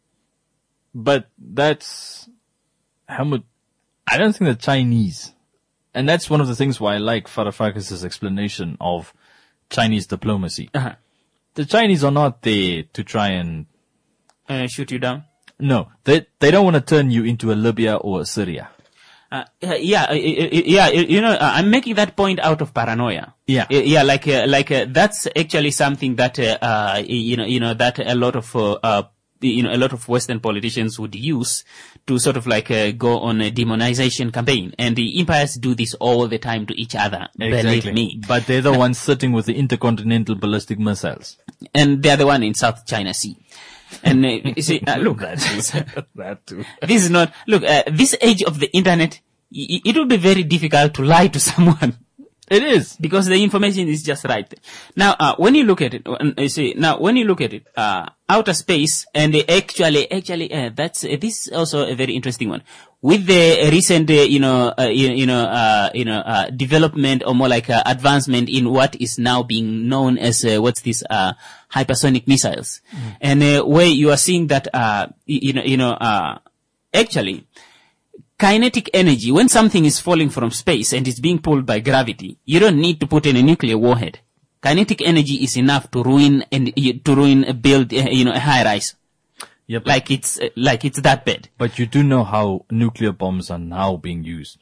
But that's, Helmut, I don't think the Chinese, and that's one of the things why I like Varoufakis' explanation of Chinese diplomacy. Uh-huh. The Chinese are not there to try and, Uh, shoot you down? no, they, they don't want to turn you into a Libya or a Syria. Uh, uh, yeah, uh, uh, uh, yeah, you you know, uh, I'm making that point out of paranoia. Yeah. Uh, yeah, like, uh, like, uh, that's actually something that, uh, uh, you know, you know, that a lot of, uh, uh, you know, a lot of Western politicians would use to sort of like, uh, go on a demonization campaign. And the empires do this all the time to each other. Believe me. But they're the ones sitting with the intercontinental ballistic missiles. And they're the one in South China Sea. And, uh, you see, uh, look, That too. this is not, look, uh, this age of the internet, y- it would be very difficult to lie to someone. It is. Because the information is just right. Now, uh, when you look at it, uh, you see, now when you look at it, uh, outer space, and uh, actually, actually, uh, that's, uh, this is also a very interesting one. With the recent, uh, you know, uh, you, you know, uh, you know, uh, development or more like uh, advancement in what is now being known as, uh, what's this, uh, hypersonic missiles. And, uh, where you are seeing that, uh, y- you know, you know, uh, actually, kinetic energy, when something is falling from space and is being pulled by gravity, you don't need to put in a nuclear warhead. Kinetic energy is enough to ruin and to ruin a build, uh, you know, a high rise. Yeah, but, Like it's uh, like it's that bad. but you do know how nuclear bombs are now being used.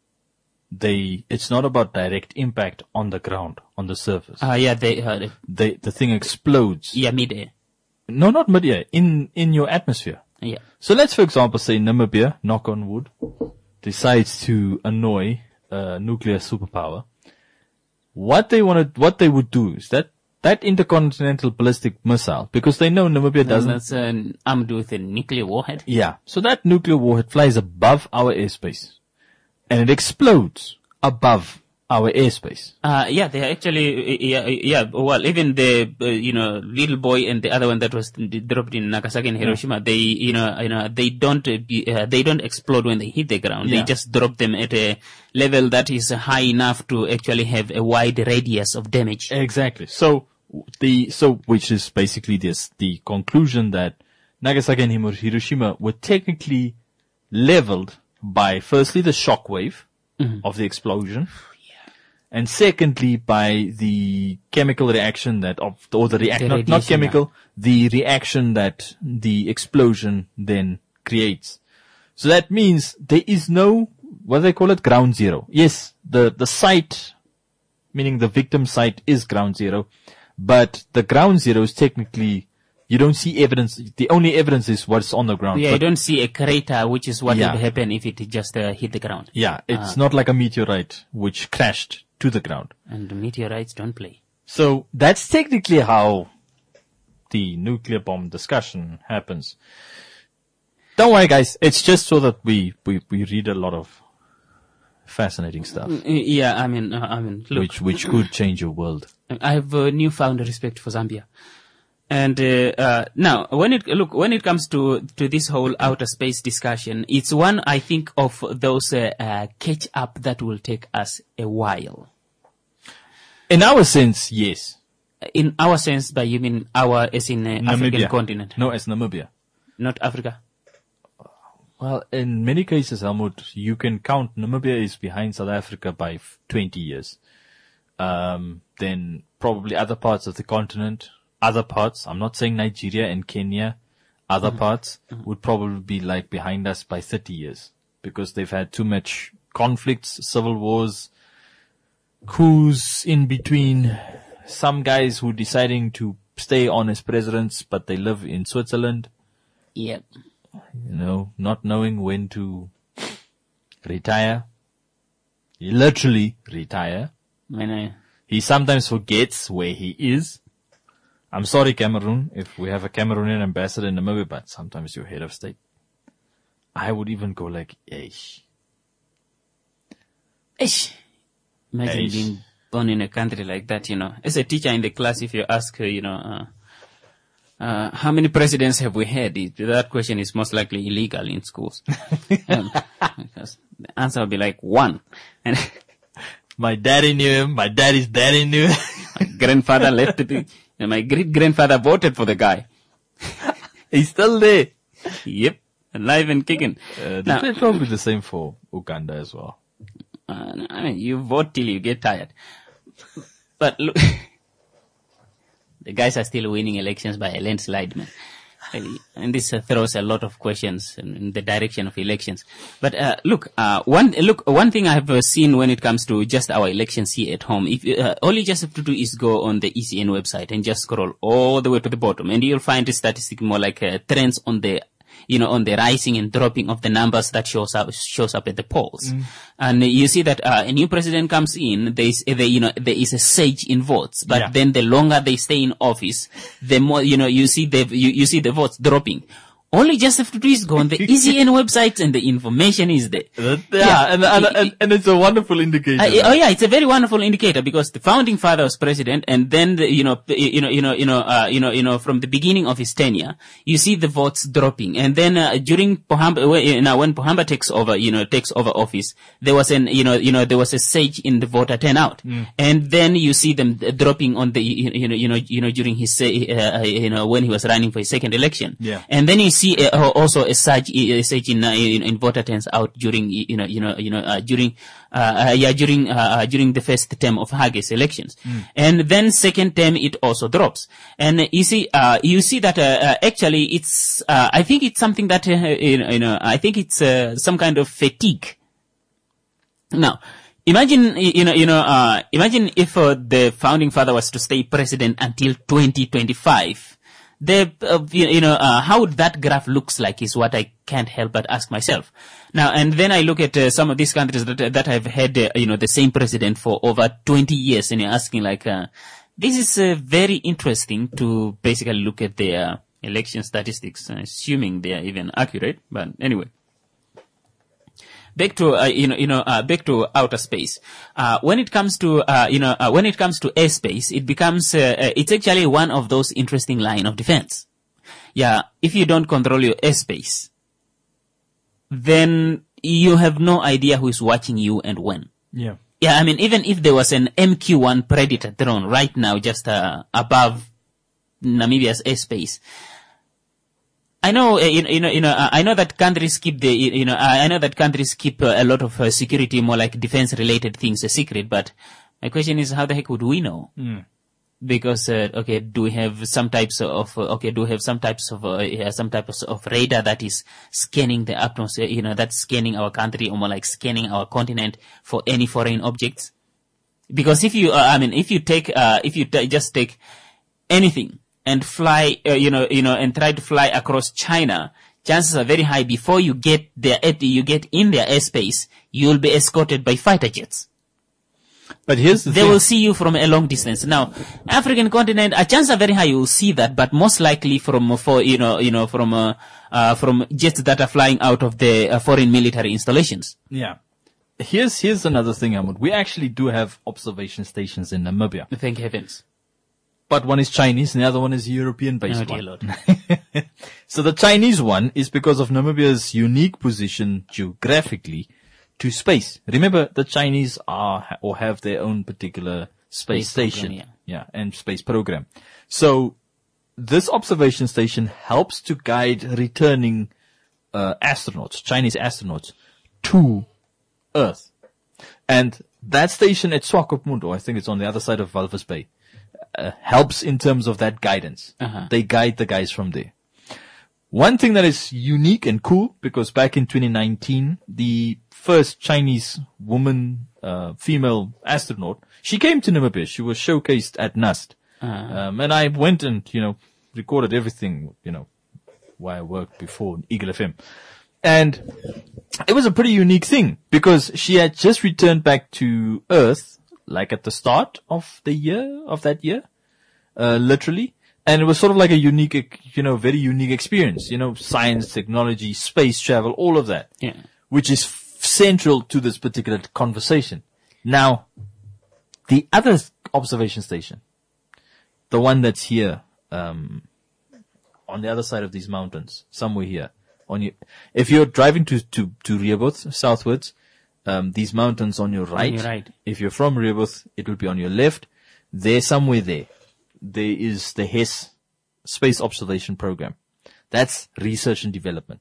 They, it's not about direct impact on the ground, on the surface. Ah, uh, yeah, they, uh, They, the thing explodes. yeah, midair. No, not midair, in, in your atmosphere. Yeah. So let's, for example, say Namibia, knock on wood, decides to annoy a nuclear superpower. What they want to, what they would do is that, that intercontinental ballistic missile, because they know Namibia doesn't. That's uh, armed with a nuclear warhead. Yeah. So that nuclear warhead flies above our airspace. And it explodes above our airspace. Uh, yeah, they are actually, uh, yeah, yeah, well, even the, uh, you know, little boy and the other one that was dropped in Nagasaki and Hiroshima, they, you know, you know, they don't, uh, be, uh, they don't explode when they hit the ground. Yeah. They just drop them at a level that is high enough to actually have a wide radius of damage. Exactly. So the, so, which is basically this, the conclusion that Nagasaki and Hiro- Hiroshima were technically leveled by firstly the shock wave of the explosion. And secondly, by the chemical reaction that of, or the react, The not, not radiation, chemical, the reaction that the explosion then creates. So that means there is no, what do they call it, ground zero. Yes, the, the site, meaning the victim site is ground zero, but the ground zero is technically, you don't see evidence, the only evidence is what's on the ground. Yeah, But- you don't see a crater, which is what Yeah. would happen if it just uh, hit the ground. yeah, it's not like a meteorite which crashed to the ground. And meteorites don't play. So that's technically how the nuclear bomb discussion happens. Don't worry, guys. It's just so that we, we, we read a lot of fascinating stuff. Yeah, I mean, uh, I mean, look. Which, which could change your world. I have a newfound respect for Zambia. And, uh, uh, now, when it, look, when it comes to, to this whole outer space discussion, it's one, I think, of those, uh, uh catch up that will take us a while. In our sense, yes. In our sense, by you mean our, as in uh, African continent? No, as Namibia. Not Africa? Well, in many cases, Helmut, you can count Namibia is behind South Africa by f- twenty years. Um, then probably other parts of the continent, other parts, I'm not saying Nigeria and Kenya, other mm-hmm. parts mm-hmm. would probably be like behind us by thirty years because they've had too much conflicts, civil wars, coups in between, some guys who deciding to stay on as presidents, but they live in Switzerland. Yep. You know, not knowing when to retire. He literally retire. When I... He sometimes forgets where he is. I'm sorry, Cameroon, if we have a Cameroonian ambassador in Namibia, but sometimes you're head of state. I would even go like, eish. Eish. Imagine eish. Being born in a country like that, you know. As a teacher in the class, if you ask her, you know, uh, Uh, how many presidents have we had? It, that question is most likely illegal in schools. um, because the answer will be like one. And my daddy knew him. My daddy's daddy knew him. My grandfather left it. And my great grandfather voted for the guy. He's still there. Yep. Alive and kicking. Uh, now, it's probably the same for Uganda as well. Uh, I mean, you vote till you get tired. But look. The guys are still winning elections by a landslide, man. And this uh, throws a lot of questions in, in the direction of elections. But uh, look, uh, one look, one thing I have uh, seen when it comes to just our elections here at home, if uh, all you just have to do is go on the E C N website and just scroll all the way to the bottom, and you'll find a statistic more like uh, trends on the, you know, on the rising and dropping of the numbers that shows up shows up at the polls. Mm. And you see that uh, a new president comes in, there is, uh, you know, there is a surge in votes. But yeah. then the longer they stay in office, the more, you know, you see the you, you see the votes dropping. All you just have to do is go on the E C N website and the information is there. Yeah, yeah. And, and, and, and it's a wonderful indicator. Uh, oh yeah, it's a very wonderful indicator because the founding father was president and then, the, you know, you know, you know, you know, uh, you know, you know, from the beginning of his tenure, you see the votes dropping. And then, uh, during Pohamba, you know, when Pohamba takes over, you know, takes over office, there was an, you know, you know, there was a surge in the voter turnout. Mm. And then you see them dropping on the, you know, you know, you know, during his, uh, you know, when he was running for his second election. Yeah. And then you see uh, also a surge, a surge in, uh, in, in voter turnout during, you know, you know, you know, uh, during, uh, uh, yeah, during, uh, during the first term of Hage's elections. Mm. And then second term, it also drops. And uh, you see, uh, you see that, uh, uh actually it's, uh, I think it's something that, uh, you know, I think it's, uh, some kind of fatigue. Now, imagine, you know, you know, uh, imagine if, uh, the founding father was to stay president until twenty twenty-five. The, uh, you know, uh, how that graph looks like is what I can't help but ask myself. Now, and then I look at uh, some of these countries that, that have had, uh, you know, the same president for over twenty years, and you're asking like, uh, this is uh, very interesting to basically look at their uh, election statistics, uh, assuming they are even accurate. But anyway. Back to, uh, you know, you know, uh, back to outer space. Uh, when it comes to, uh, you know, uh, when it comes to airspace, it becomes, uh, uh, it's actually one of those interesting line of defense. Yeah, if you don't control your airspace, then you have no idea who is watching you and when. Yeah. Yeah, I mean, even if there was an M Q one Predator drone right now just, uh, above Namibia's airspace, I know, uh, you know, you know, you know uh, I know that countries keep the, you know, I know that countries keep uh, a lot of uh, security, more like defense-related things, a secret. But my question is, how the heck would we know? Mm. Because, uh, okay, do we have some types of, uh, okay, do we have some types of, uh, yeah, some types of radar that is scanning the atmosphere, you know, that's scanning our country, or more like scanning our continent for any foreign objects? Because if you, uh, I mean, if you take, uh, if you t- just take anything and fly, uh, you know, you know, and try to fly across China, chances are very high before you get there, you get in their airspace, you'll be escorted by fighter jets. But here's the they thing. will see you from a long distance. Now, African continent, a chance are very high you will see that, but most likely from, for, you know, you know, from, uh, uh, from jets that are flying out of the uh, foreign military installations. Yeah. here's, here's another thing, Ahmed. We actually do have observation stations in Namibia. Thank heavens. But one is Chinese and the other one is European-based Oh, dear one. Lord. So the Chinese one is because of Namibia's unique position geographically to space. Remember, the Chinese are or have their own particular space, Space station. program, yeah, and space program. So this observation station helps to guide returning uh, astronauts, Chinese astronauts, to Earth. And that station at Swakopmund, I think it's on the other side of Walvis Bay, uh, helps in terms of that guidance. Uh-huh. They guide the guys from there. One thing that is unique and cool, because back in twenty nineteen, the first Chinese woman, uh, female astronaut, she came to Namibia. She was showcased at NUST. Uh-huh. Um, and I went and, you know, recorded everything, you know, where I worked before, Eagle F M. And it was a pretty unique thing because she had just returned back to Earth, like at the start of the year, of that year, uh, literally. And it was sort of like a unique, you know, very unique experience, you know, science, technology, space travel, all of that, Yeah. which is f- central to this particular conversation. Now, the other observation station, the one that's here, um, on the other side of these mountains, somewhere here, on your, if you're driving to, to, to Rehoboth, southwards, um, these mountains on your right, your right. if you're from Rehoboth, it will be on your left, there, somewhere there. There is the H E S Space Observation Program. That's research and development.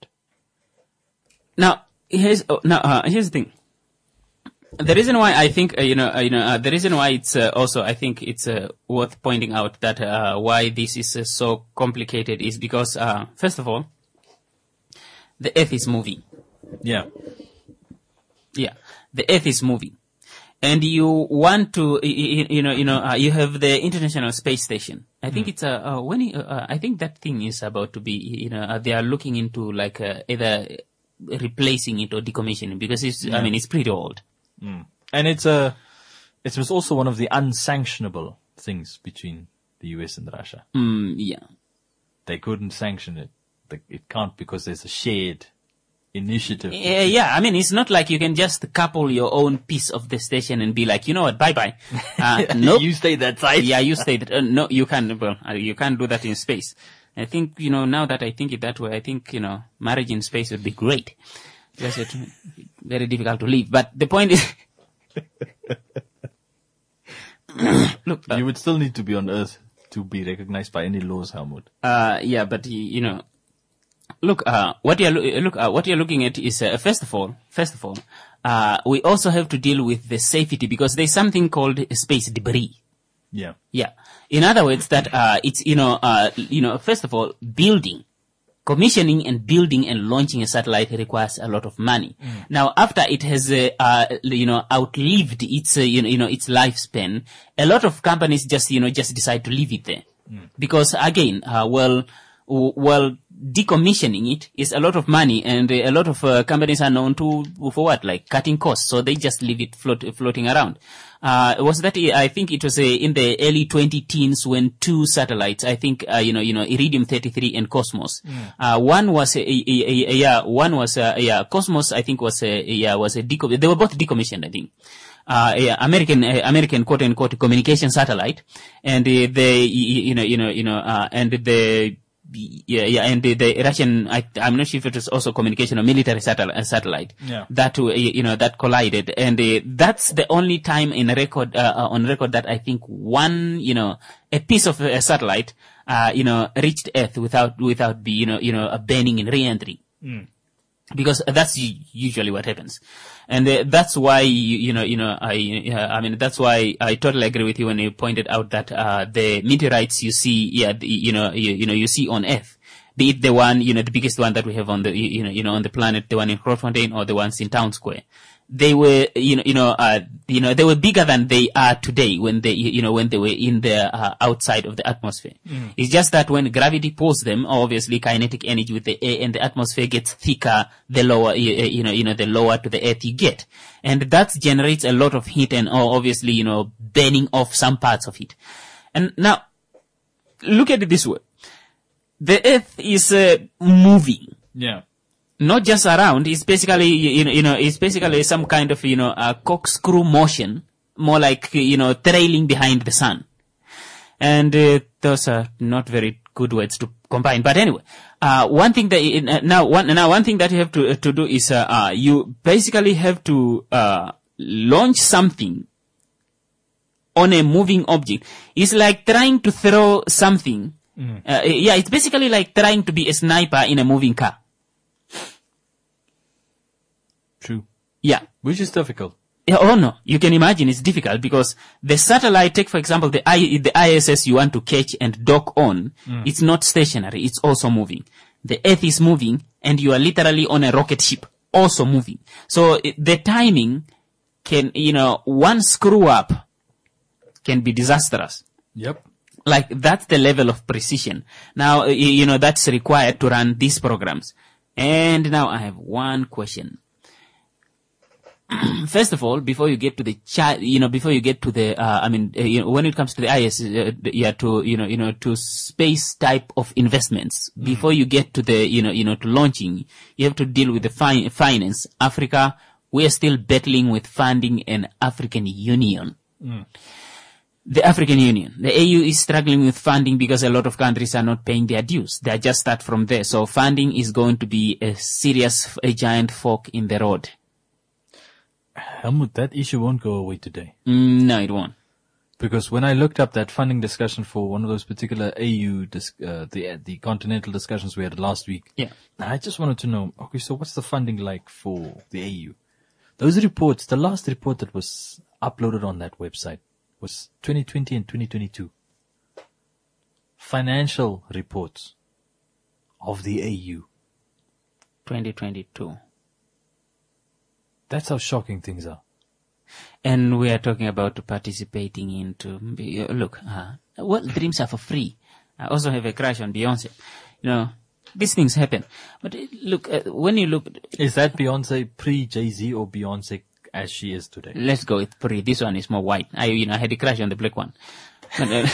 Now, here's oh, now uh, here's the thing. The reason why I think uh, you know uh, you know uh, the reason why it's uh, also I think it's uh, worth pointing out that uh, why this is uh, so complicated is because uh, first of all, the Earth is moving. Yeah. Yeah, the Earth is moving. And you want to, you, you know, you know, uh, you have the International Space Station. I think mm. it's a, uh, when, you, uh, I think that thing is about to be, you know, uh, they are looking into like uh, either replacing it or decommissioning because it's, yeah. I mean, it's pretty old. Mm. And it's a, it was also one of the unsanctionable things between the U S and Russia. Mm, yeah. They couldn't sanction it. It can't because there's a shared initiative. Uh, yeah, I mean, it's not like you can just couple your own piece of the station and be like, you know what, bye bye. Uh, nope. You stay that side. Yeah, you stay that. Uh, no, you can't. Well, uh, you can't do that in space. I think, you know, now that I think it that way, I think, you know, marriage in space would be great. Just it's very difficult to live. But the point is, look, uh, you would still need to be on Earth to be recognized by any laws, Helmut. Uh, yeah, but you know. Look, uh, what you're, lo- look, uh, what you're looking at is, uh, first of all, first of all, uh, we also have to deal with the safety because there's something called space debris. Yeah. Yeah. In other words, that, uh, it's, you know, uh, you know, first of all, building, commissioning and building and launching a satellite requires a lot of money. Mm. Now, after it has, uh, uh, you know, outlived its, uh, you know, you know, its lifespan, a lot of companies just, you know, just decide to leave it there. Mm. Because again, uh, well, well, decommissioning it is a lot of money, and a lot of uh, companies are known to for what, like cutting costs. So they just leave it float, floating around. Uh, was that I think it was uh, in the early twenty teens when two satellites, I think, uh, you know, you know, Iridium thirty-three and Cosmos. Mm. Uh, one was a, a, a, a yeah, one was a, yeah, Cosmos I think was a, yeah, was a decom. They were both decommissioned, I think. Uh, yeah, American, uh, American quote unquote communication satellite, and uh, they, you know, you know, you know, uh, and the Yeah, yeah, and the, the Russian, I, I'm not sure if it was also communication or military satellite, satellite yeah. that, uh, you know, that collided. And uh, that's the only time in record, uh, on record that I think one, you know, a piece of a satellite, uh, you know, reached Earth without, without be, you know, you know, a burning in re-entry. Mm. Because that's usually what happens. And uh, that's why, you, you know, you know, I, uh, I mean, that's why I totally agree with you when you pointed out that, uh, the meteorites you see, yeah, the, you know, you, you know, you see on Earth, be it the one, you know, the biggest one that we have on the, you know, you know, on the planet, the one in Grootfontein or the ones in Town Square. They were, you know, you know, uh, you know, they were bigger than they are today when they, you know, when they were in the, uh, outside of the atmosphere. Mm. It's just that when gravity pulls them, obviously kinetic energy with the air and the atmosphere gets thicker, the lower, you, you know, you know, the lower to the earth you get. And that generates a lot of heat and obviously, you know, burning off some parts of it. And now, look at it this way. The earth is, uh, moving. Yeah. not just around. It's basically, you know, you know, it's basically some kind of, you know, a corkscrew motion, more like, you know, trailing behind the sun. And uh, those are not very good words to combine. But anyway, uh, one thing that uh, now one now one thing that you have to uh, to do is uh, uh, you basically have to uh, launch something on a moving object. It's like trying to throw something. Mm. Uh, yeah, it's basically like trying to be a sniper in a moving car. True. Yeah. Which is difficult. Yeah, oh no, you can imagine it's difficult because the satellite, take for example the I, the I S S you want to catch and dock on, mm. it's not stationary, it's also moving. The Earth is moving and you are literally on a rocket ship, also moving. So it, the timing can, you know, one screw up can be disastrous. Yep. Like that's the level of precision. Now, you, you know, that's required to run these programs. And now I have one question. First of all, before you get to the chat, you know, before you get to the, uh, I mean, uh, you know, when it comes to the I S S, uh, yeah, to, you know, you know, to space type of investments, mm. before you get to the, you know, you know, to launching, you have to deal with the fi- finance. Africa, we are still battling with funding an African Union. Mm. The African Union. The A U is struggling with funding because a lot of countries are not paying their dues. They just start from there. So funding is going to be a serious, a giant fork in the road. Helmut, that issue won't go away today. Mm, no, it won't. Because when I looked up that funding discussion for one of those particular A U, dis- uh, the the continental discussions we had last week, yeah, I just wanted to know, okay, so what's the funding like for the A U? Those reports, the last report that was uploaded on that website was twenty twenty and twenty twenty-two. Financial reports of the A U. twenty twenty-two. That's how shocking things are. And we are talking about participating into, look, uh, well, dreams are for free. I also have a crush on Beyonce. You know, these things happen. But uh, look, uh, when you look... Is that Beyonce pre-Jay-Z or Beyonce as she is today? Let's go with pre. This one is more white. I, you know, I had a crush on the black one. But, uh,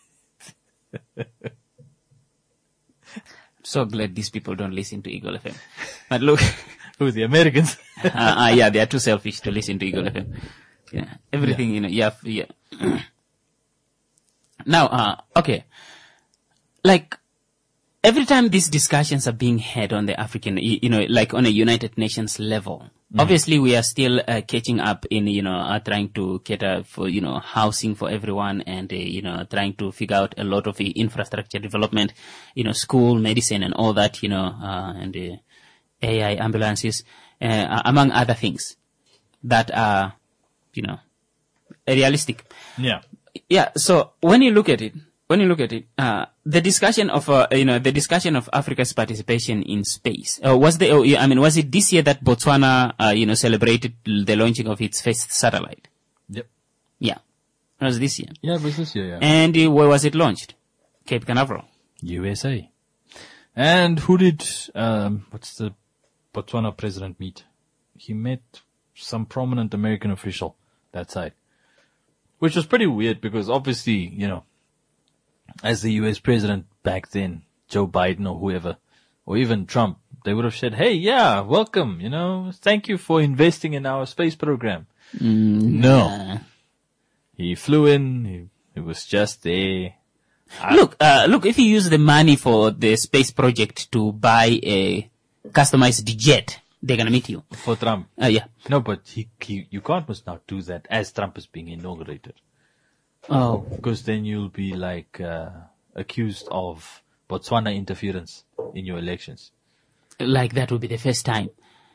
so glad these people don't listen to Eagle F M. But look... Who, the Americans? uh, uh, yeah, they are too selfish to listen to Eagle F M. Yeah, everything, yeah. you know, yeah, yeah. Now, uh, okay. Like, every time these discussions are being had on the African, you know, like on a United Nations level, mm. obviously we are still uh, catching up in, you know, uh, trying to cater for, you know, housing for everyone and, uh, you know, trying to figure out a lot of uh, infrastructure development, you know, school, medicine and all that, you know, uh, and, uh, A I ambulances, uh, among other things that are, you know, realistic. Yeah. Yeah. So when you look at it, when you look at it, uh, the discussion of, uh, you know, the discussion of Africa's participation in space, uh, was the, oh, I mean, was it this year that Botswana, uh, you know, celebrated the launching of its first satellite? Yep. Yeah. It was this year. Yeah, it was this year, yeah. And uh, where was it launched? Cape Canaveral. U S A. And who did, um, what's the Botswana president meet? He met some prominent American official that side. Which was pretty weird because obviously, you know, as the U S president back then, Joe Biden or whoever, or even Trump, they would have said, hey, yeah, welcome, you know, thank you for investing in our space program. Mm, no. Nah. He flew in, he, he was just there. Look, uh, look, if you use the money for the space project to buy a customized jet, they're gonna meet you. For Trump? Uh, yeah. No, but he, he, you can't must not do that as Trump is being inaugurated. Oh. Because then you'll be like, uh, accused of Botswana interference in your elections. Like that would be the first time.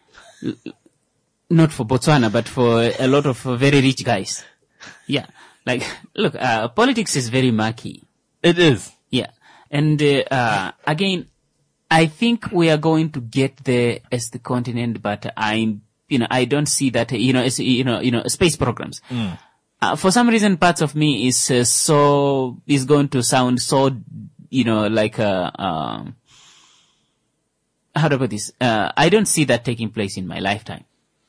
Not for Botswana, but for a lot of very rich guys. Yeah. Like, look, uh, politics is very murky. It is. Yeah. And, uh, uh, again, I think we are going to get there as the continent, but I'm, you know, I don't see that, you know, as, you know, you know, space programs. Mm. Uh, for some reason, parts of me is uh, so, is going to sound so, you know, like, uh, um, how do I put this? Uh, I don't see that taking place in my lifetime.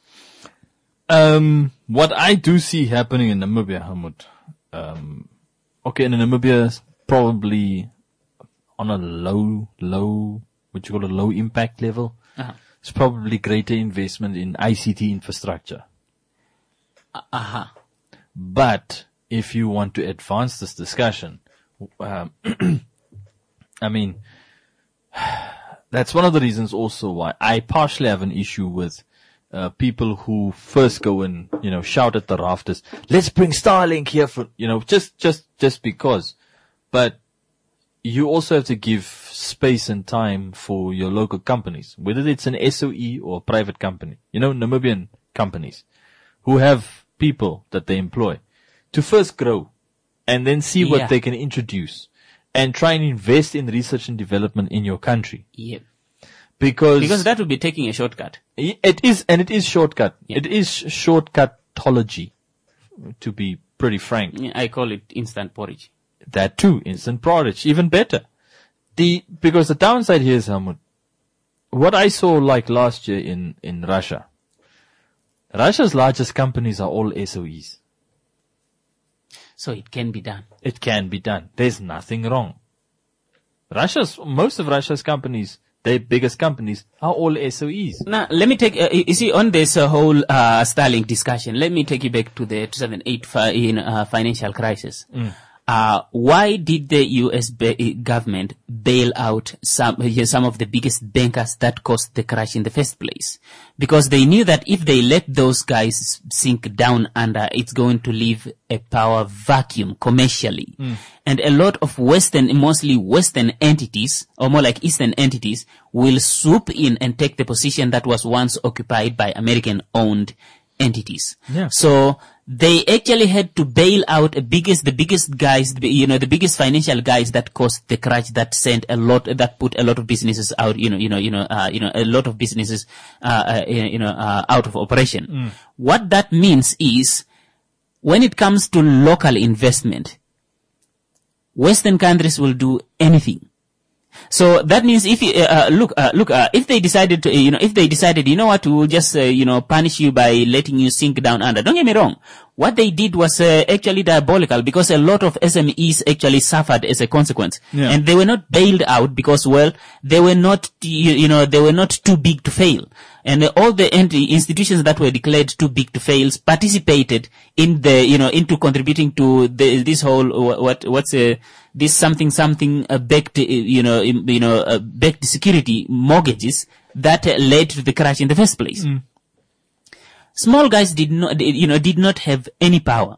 Um, what I do see happening in Namibia, Helmut, um, okay, in Namibia, probably on a low, low, what you call a low impact level. Uh-huh. is probably greater investment in I C T infrastructure. Uh huh. But if you want to advance this discussion, um, I mean, that's one of the reasons also why I partially have an issue with uh, people who first go and, you know, shout at the rafters, let's bring Starlink here for, you know, just, just, just because. But you also have to give space and time for your local companies, whether it's an S O E or a private company, you know, Namibian companies who have people that they employ to first grow and then see what Yeah. they can introduce and try and invest in research and development in your country. Yep. Because, Because that would be taking a shortcut. it is, and it is shortcut. Yeah. It is shortcutology, to be pretty frank. Yeah, I call it instant porridge. That too, instant porridge, even better. The, because the downside here is, Helmut, what I saw like last year in, in Russia, Russia's largest companies are all S O Es. So it can be done. It can be done. There's nothing wrong. Russia's, most of Russia's companies, their biggest companies, are all S O Es. Now, let me take, uh, you see, on this uh, whole uh, Starlink discussion, let me take you back to the two thousand eight fi- in, uh, financial crisis. Mm. Uh, why did the U S ba- government bail out some, uh, some of the biggest bankers that caused the crash in the first place? Because they knew that if they let those guys sink down under, it's going to leave a power vacuum commercially. Mm. And a lot of Western, mostly Western entities, or more like Eastern entities, will swoop in and take the position that was once occupied by American-owned entities. Yeah. So they actually had to bail out the biggest, the biggest guys, the, you know, the biggest financial guys that caused the crash, that sent a lot, that put a lot of businesses out, you know, you know, you know, uh, you know, a lot of businesses, uh, uh you know, uh, out of operation. Mm. What that means is, when it comes to local investment, Western countries will do anything. So that means if you, uh, look, uh, look, uh, if they decided to, you know, if they decided, you know what, we will just, uh, you know, punish you by letting you sink down under. Don't get me wrong. What they did was uh, actually diabolical, because a lot of S M Es actually suffered as a consequence. Yeah. And they were not bailed out because, well, they were not, you, you know, they were not too big to fail. And uh, all the ent- institutions that were declared too big to fail participated in the, you know, into contributing to the, this whole, uh, what, what's uh, this something, something, uh, backed, uh, you know, in, you know, uh, backed security mortgages that uh, led to the crash in the first place. Mm. Small guys did not, you know, did not have any power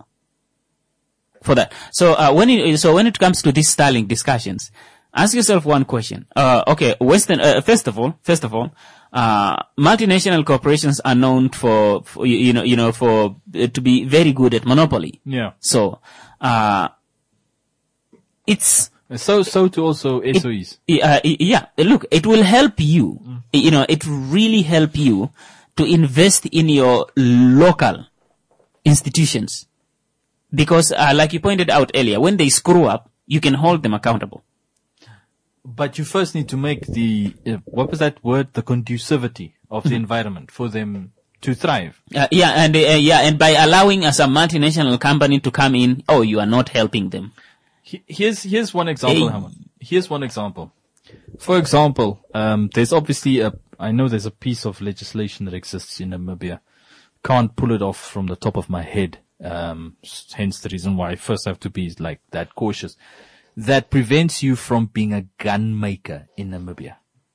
for that. So, uh, when it, so when it comes to these Starlink discussions, ask yourself one question. Uh, okay, Western, uh, first of all, first of all, uh, multinational corporations are known for, for you know, you know, for, uh, to be very good at monopoly. Yeah. So, uh, it's, So, so to also S O Es. It, uh, yeah, look, it will help you, mm. you know, it will really help you to invest in your local institutions. Because, uh, like you pointed out earlier, when they screw up, you can hold them accountable. But you first need to make the, uh, what was that word? The conducivity of the environment for them to thrive. Uh, yeah, and, uh, yeah, and by allowing uh, some multinational company to come in, oh, you are not helping them. Here's, here's one example, Hey. Haman. Here's one example. For example, um, there's obviously a, I know there's a piece of legislation that exists in Namibia. Can't pull it off from the top of my head. Um, hence the reason why I first have to be like that cautious. That prevents you from being a gun maker in Namibia.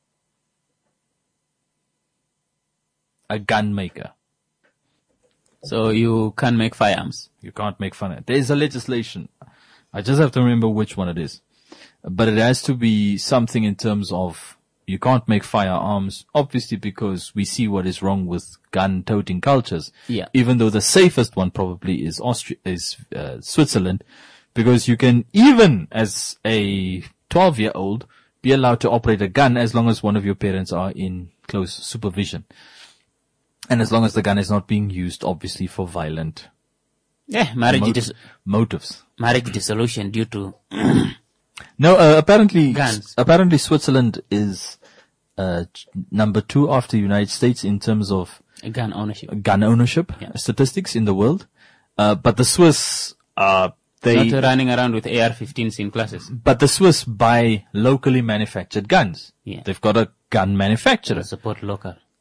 A gun maker. So you can't make firearms. You can't make fun of it. There's a legislation. I just have to remember which one it is. But it has to be something in terms of you can't make firearms, obviously because we see what is wrong with gun-toting cultures. Yeah. Even though the safest one probably is Austria, is uh, Switzerland, because you can, even as a twelve-year-old, be allowed to operate a gun as long as one of your parents are in close supervision. And as long as the gun is not being used, obviously, for violent Yeah, marriage, mot- dis- motives. marriage dissolution due to, No, uh, apparently, Guns. apparently Switzerland is uh, number two after the United States in terms of gun ownership. gun ownership Yeah. statistics in the world. Uh, but the Swiss, uh, they, Not running around with A R fifteens in classes. but the Swiss buy locally manufactured guns. Yeah. They've got a gun manufacturer. Support local.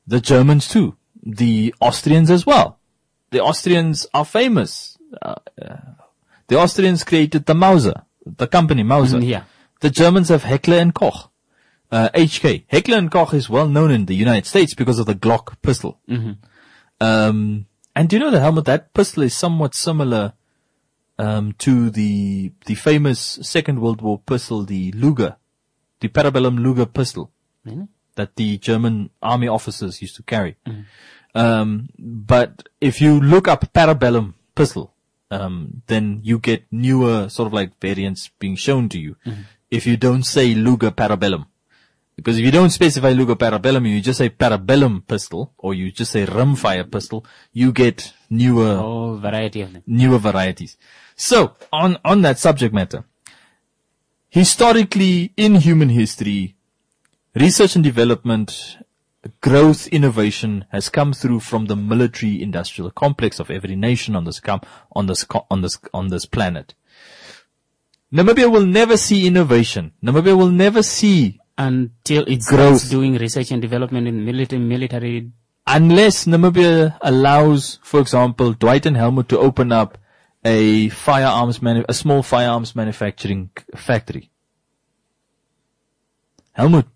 The Germans too. The Austrians as well. The Austrians are famous. Uh, uh, the Austrians created the Mauser, the company Mauser. Mm, yeah. The Germans have Heckler and Koch. Uh, H K. Heckler and Koch is well known in the United States because of the Glock pistol. Mm-hmm. Um, and do you know the Helmut? That pistol is somewhat similar um, to the the famous Second World War pistol, the Luger, the Parabellum Luger pistol Really? that the German army officers used to carry. Mm-hmm. Um, but if you look up Parabellum pistol, um, then you get newer sort of like variants being shown to you. Mm-hmm. If you don't say Luger Parabellum. Because if you don't specify Luger Parabellum, you just say Parabellum pistol, or you just say rimfire pistol, you get newer, Oh, variety of them. newer varieties. So, on, on that subject matter, historically, in human history, research and development, growth, innovation has come through from the military industrial complex of every nation on this com- on this co- on this on this planet. Namibia will never see innovation. Namibia will never see Until it Growth. starts doing research and development in military, military. unless Namibia allows, for example, Dwight and Helmut to open up a firearms manu- a small firearms manufacturing c- factory. Helmut,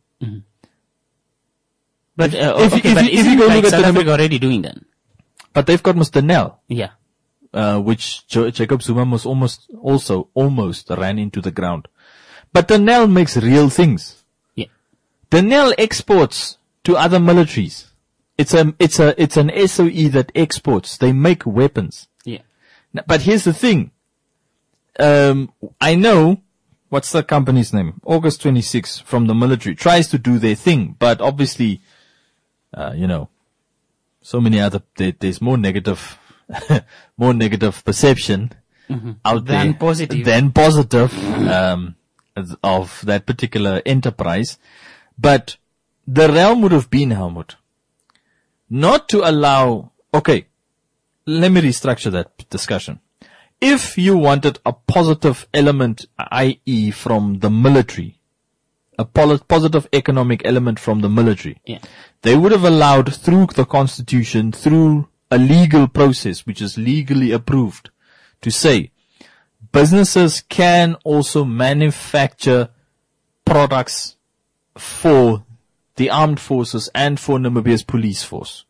But, uh, if you- okay, if but you- if isn't you go like look at South the Africa already doing that? but they've got Mister Nel, Yeah. uh, which jo- Jacob Zuma was almost also almost ran into the ground. But the Nel makes real things. Yeah. The Nel exports to other militaries. It's a, it's a, it's an S O E that exports. They make weapons. Yeah. Now, but here's the thing. Um, I know, what's the company's name? August twenty-sixth from the military tries to do their thing, but obviously, uh, you know, so many other, there, there's more negative, more negative perception out Than there positive. than positive, um, of that particular enterprise. But the realm would have been, Helmut, not to allow, okay, let me restructure that discussion. If you wanted a positive element, that is from the military, a poli- positive economic element from the military, Yeah. they would have allowed through the constitution, through a legal process, which is legally approved, to say businesses can also manufacture products for the armed forces and for Namibia's police force.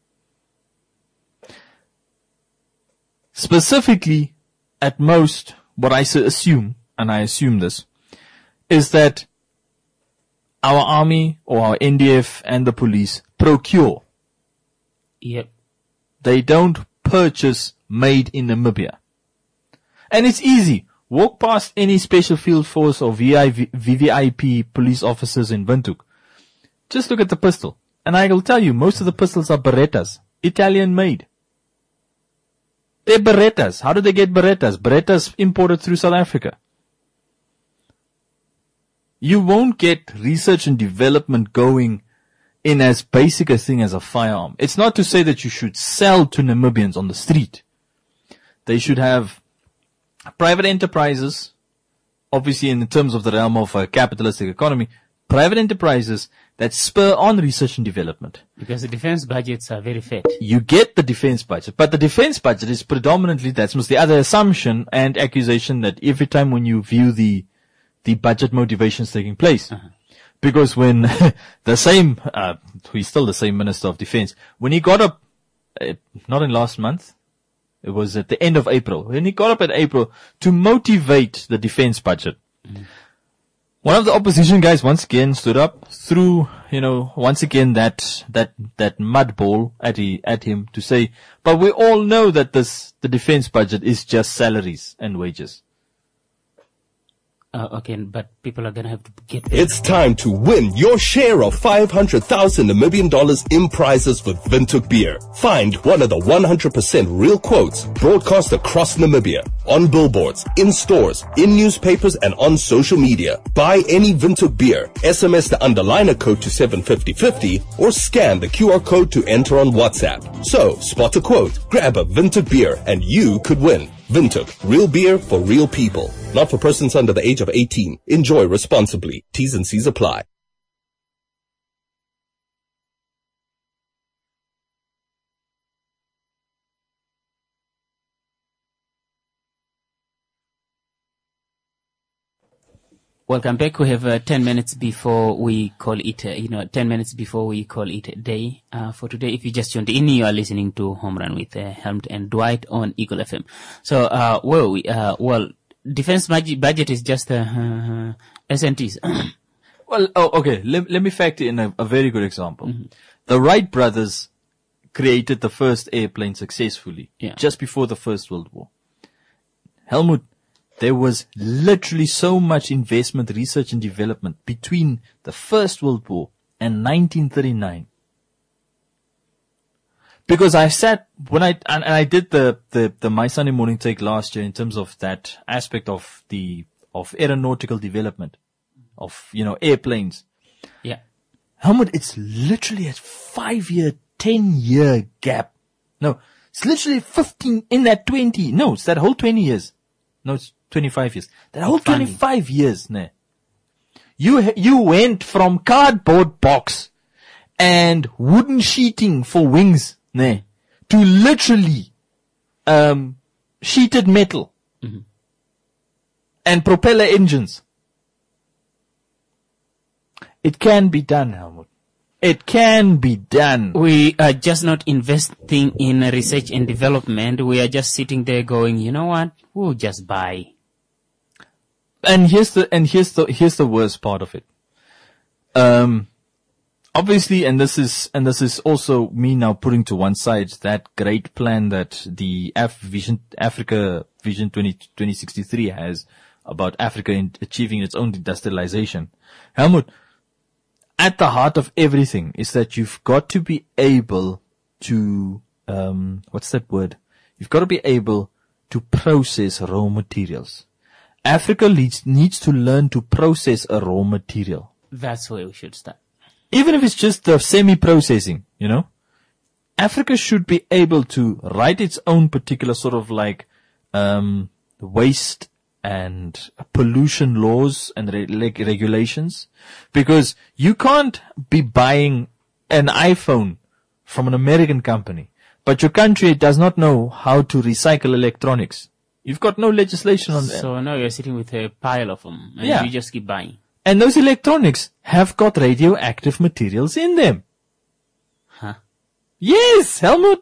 Specifically, at most, what I su- assume, and I assume this, is that our army or our N D F and the police procure. Yep. They don't purchase made in Namibia. And it's easy. Walk past any special field force or V I V V I P police officers in Windhoek. Just look at the pistol. And I will tell you, most of the pistols are Berettas. Italian made. They're Berettas. How do they get Berettas? Berettas imported through South Africa. You won't get research and development going in as basic a thing as a firearm. It's not to say that you should sell to Namibians on the street. They should have private enterprises, obviously in terms of the realm of a capitalistic economy, private enterprises that spur on research and development. Because the defense budgets are very fat. You get the defense budget, but the defense budget is predominantly, that's the other assumption and accusation that every time when you view the, the budget motivations taking place. Uh-huh. Because when the same, uh, he's still the same Minister of Defense, when he got up, uh, not in last month, it was at the end of April, when he got up in April to motivate the defense budget. Mm-hmm. One of the opposition guys once again stood up, threw, you know, once again that, that, that mud ball at he, at him to say, but we all know that this, the defense budget is just salaries and wages. Uh, okay, but people are gonna have to get paid. It's time to win your share of five hundred thousand Namibian dollars in prizes with Windhoek Beer. Find one of the one hundred percent real quotes broadcast across Namibia, on billboards, in stores, in newspapers, and on social media. Buy any Windhoek Beer, S M S the underliner code to seven fifty fifty, or scan the Q R code to enter on WhatsApp. So, spot a quote, grab a Windhoek Beer, and you could win. Windhoek, real beer for real people. Not for persons under the age of eighteen. Enjoy responsibly. T's and C's apply. Welcome back. We have uh, ten minutes before we call it, uh, you know, ten minutes before we call it a day uh, for today. If you just tuned in, you are listening to Home Run with uh, Helmut and Dwight on Eagle F M. So, uh, well, we, uh, well, defense budget, budget is just uh, uh, S and Ts. Well, oh, okay. Let, let me factor in a, a very good example. Mm-hmm. The Wright brothers created the first airplane successfully yeah. just before the First World War. Helmut, there was literally so much investment, research and development between the First World War and nineteen thirty-nine. Because I sat, when I, and, and I did the, the, the My Sunday Morning Take last year in terms of that aspect of the, of aeronautical development, of, you know, airplanes. Yeah. Helmut, it's literally a five year, ten year gap. No, it's literally fifteen in that twenty. No, it's that whole twenty years. No, it's twenty-five years. That whole Funny. twenty-five years, ne. You, you went from cardboard box and wooden sheeting for wings, ne, to literally, um, sheeted metal mm-hmm. and propeller engines. It can be done, Helmut. It can be done. We are just not investing in research and development. We are just sitting there going, you know what? We'll just buy. And here's the, and here's the, here's the worst part of it. Um, obviously, and this is, and this is also me now putting to one side that great plan that the Af- Vision, Africa Vision twenty, twenty sixty-three has about Africa in achieving its own industrialization. Helmut, at the heart of everything is that you've got to be able to, um, what's that word? You've got to be able to process raw materials. Africa needs, needs to learn to process a raw material. That's where we should start. Even if it's just the semi-processing, you know? Africa should be able to write its own particular sort of like, um, waste and pollution laws and re- like regulations, because you can't be buying an iPhone from an American company, but your country does not know how to recycle electronics. You've got no legislation on that. So now you're sitting with a pile of them, and Yeah. you just keep buying. And those electronics have got radioactive materials in them. Huh? Yes, Helmut.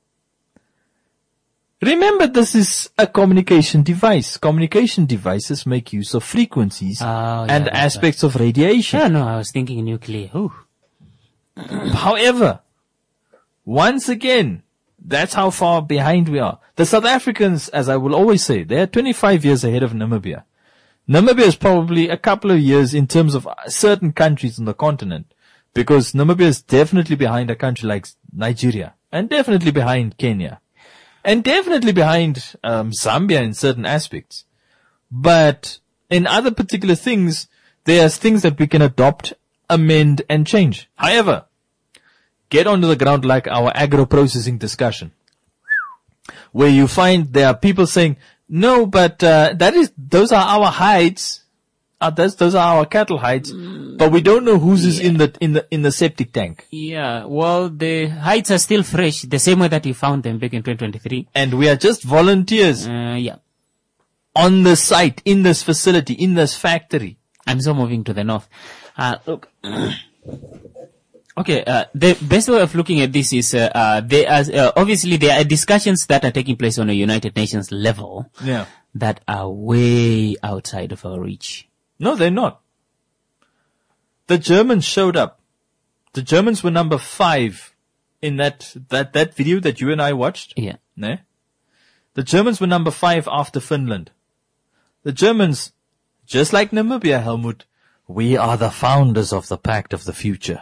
Remember, this is a communication device. Communication devices make use of frequencies Oh, yeah, and that's aspects of radiation. Yeah, no, I was thinking nuclear. Ooh. However, once again, that's how far behind we are. The South Africans, as I will always say, they are twenty-five years ahead of Namibia. Namibia is probably a couple of years in terms of certain countries on the continent, because Namibia is definitely behind a country like Nigeria, and definitely behind Kenya, and definitely behind um, Zambia in certain aspects. But in other particular things, there's things that we can adopt, amend, and change. However, get onto the ground like our agro-processing discussion, where you find there are people saying, no, but uh, that is, those are our hides. Uh, those, those are our cattle hides, but we don't know whose is in the in the in the septic tank. Yeah, well, the hides are still fresh, the same way that you found them back in twenty twenty-three. And we are just volunteers Uh, yeah. on the site, in this facility, in this factory. I'm so moving to the north. Uh, look. Okay, uh, the best way of looking at this is, uh, uh, there are, uh, obviously there are discussions that are taking place on a United Nations level Yeah. that are way outside of our reach. No, they're not. The Germans showed up. The Germans were number five in that, that, that video that you and I watched. Yeah. Ne? The Germans were number five after Finland. The Germans, just like Namibia, Helmut, we are the founders of the Pact of the Future.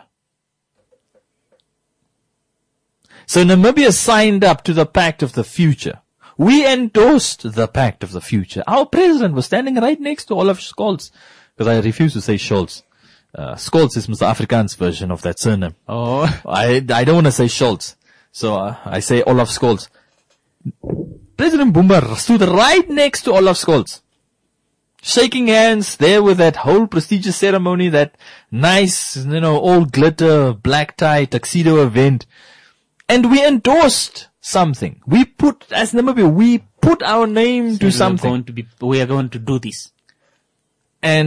So Namibia signed up to the Pact of the Future. We endorsed the Pact of the Future. Our president was standing right next to Olaf Scholz, because I refuse to say Scholz. Uh, Scholz is Mister Afrikaans version of that surname. Oh. I, I don't want to say Scholz. So uh, I say Olaf Scholz. President Bumba stood right next to Olaf Scholz, shaking hands there with that whole prestigious ceremony, that nice, you know, all glitter, black tie, tuxedo event. And we endorsed something. We put, as Namibia, we put our name to We are something. going to be, we are going to do this. And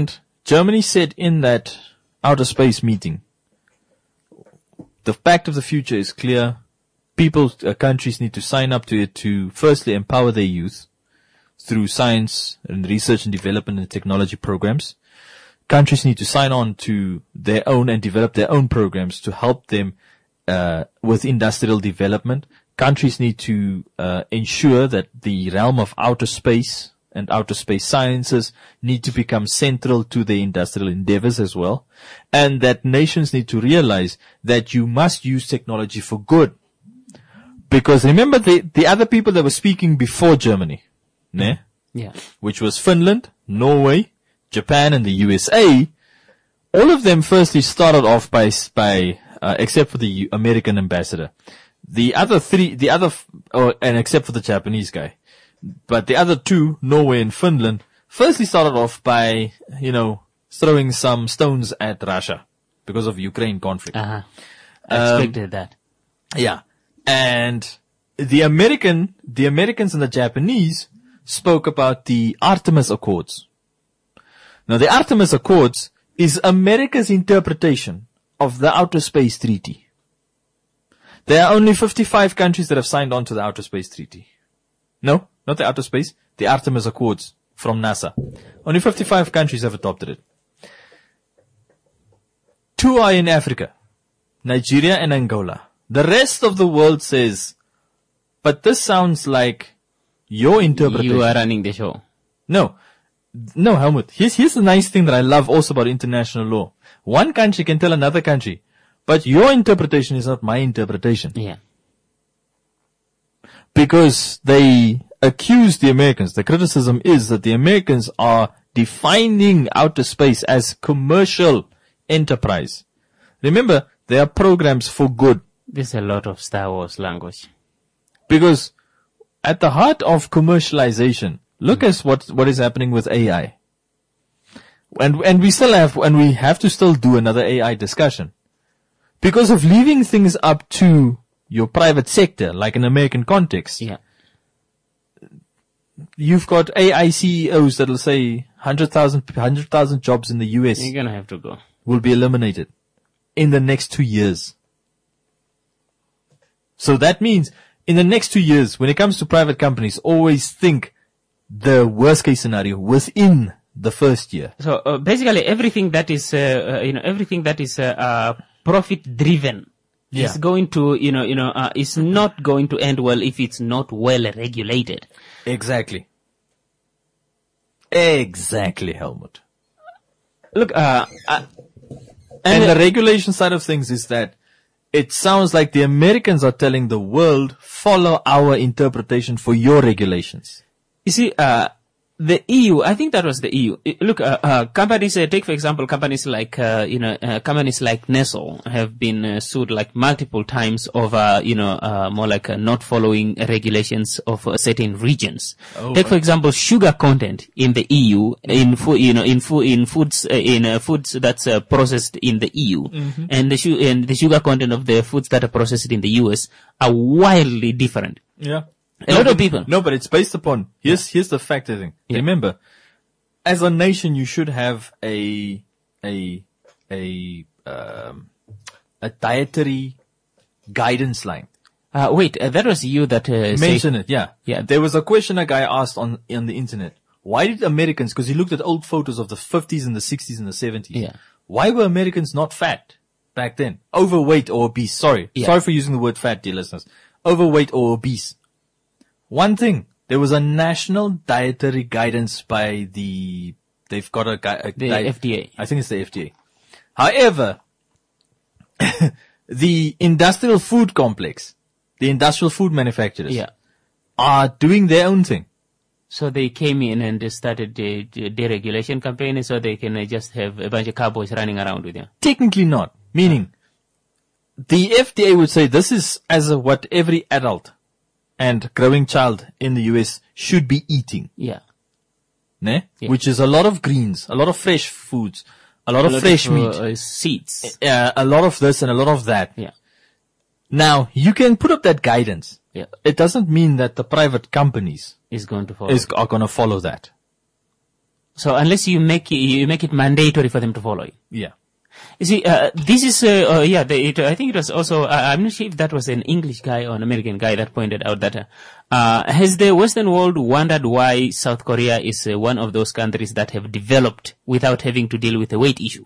Germany said in that outer space meeting, the Pact of the Future is clear. People, uh, countries need to sign up to it to firstly empower their youth through science and research and development and technology programs. Countries need to sign on to their own and develop their own programs to help them uh, with industrial development. Countries need to uh, ensure that the realm of outer space and outer space sciences need to become central to their industrial endeavors as well. And that nations need to realize that you must use technology for good. Because remember the, the other people that were speaking before Germany, ne? Yeah. Which was Finland, Norway, Japan, and the U S A, all of them firstly started off by, by, uh, except for the American ambassador. The other three, the other, oh, and except for the Japanese guy. But the other two, Norway and Finland, firstly started off by, you know, throwing some stones at Russia because of Ukraine conflict. Uh-huh. I Um, expected that. Yeah. And the American, the Americans and the Japanese spoke about the Artemis Accords. Now the Artemis Accords is America's interpretation of the Outer Space Treaty. There are only fifty-five countries that have signed on to the Outer Space Treaty. No, not the Outer Space, the Artemis Accords from NASA. Only fifty-five countries have adopted it. Two are in Africa, Nigeria and Angola. The rest of the world says, but this sounds like your interpretation. You are running the show. No. No, Helmut. Here's, here's the nice thing that I love also about international law. One country can tell another country, but your interpretation is not my interpretation. Yeah. Because they accuse the Americans. The criticism is that the Americans are defining outer space as commercial enterprise. Remember, there are programs for good. There's a lot of Star Wars language. Because at the heart of commercialization, look at what, what is happening with A I. And, and we still have, and we have to still do another A I discussion. Because of leaving things up to your private sector, like in American context. Yeah. You've got A I C E Os that'll say one hundred thousand, one hundred thousand jobs in the U S You're gonna have to go. will be eliminated in the next two years. So that means in the next two years, when it comes to private companies, always think the worst case scenario within the first year. So uh, basically, everything that is, uh, uh, you know, everything that is uh, uh, profit driven Yeah. is going to, you know, you know, uh, is not going to end well if it's not well regulated. Exactly. Exactly, Helmut. Look, uh, uh And uh, the regulation side of things is that it sounds like the Americans are telling the world, follow our interpretation for your regulations. you see, uh, the E U, I think that was the E U. I- Look, uh, uh, companies, uh, take for example, companies like, uh, you know, uh, companies like Nestle have been uh, sued like multiple times over, you know, uh, more like uh, not following regulations of uh, certain regions. Oh, take for right. example, sugar content in the E U, in food, you know, in food, in foods, uh, in uh, foods that's uh, processed in the E U, Mm-hmm. and the su- and the sugar content of the foods that are processed in the U S are wildly different. Yeah. A lot of people. No, but it's based upon, here's, here's the factor thing. Yeah. Remember, as a nation, you should have a, a, a, um, a dietary guidance line. Uh, wait, uh, that was you that uh, say- Mention it, yeah. Yeah. There was a question a guy asked on, on the internet. Why did Americans, cause he looked at old photos of the fifties and the sixties and the seventies. Yeah. Why were Americans not fat back then? Overweight or obese. Sorry. Yeah. Sorry for using the word fat, dear listeners. Overweight or obese. One thing, there was a national dietary guidance by the, they've got a, gui- a The di- F D A. I think it's the F D A. However, the industrial food complex, the industrial food manufacturers Yeah. are doing their own thing. So they came in and just started the, the deregulation campaign so they can uh, just have a bunch of cowboys running around with you. Technically not. Meaning, the F D A would say this is as a, what every adult and growing child in the U S should be eating. Yeah. Ne? Yeah. Which is a lot of greens, a lot of fresh foods, a lot A of lot fresh of, meat, Uh, uh, seeds. uh, a lot of this and a lot of that. Yeah. Now, you can put up that guidance. Yeah. It doesn't mean that the private companies Is going to follow. is, are going to follow that. So unless you make it, you make it mandatory for them to follow it. Yeah. You see, uh, this is, uh, uh, yeah, the, it, I think it was also, uh, I'm not sure if that was an English guy or an American guy that pointed out that, uh, uh has the Western world wondered why South Korea is uh, one of those countries that have developed without having to deal with the weight issue?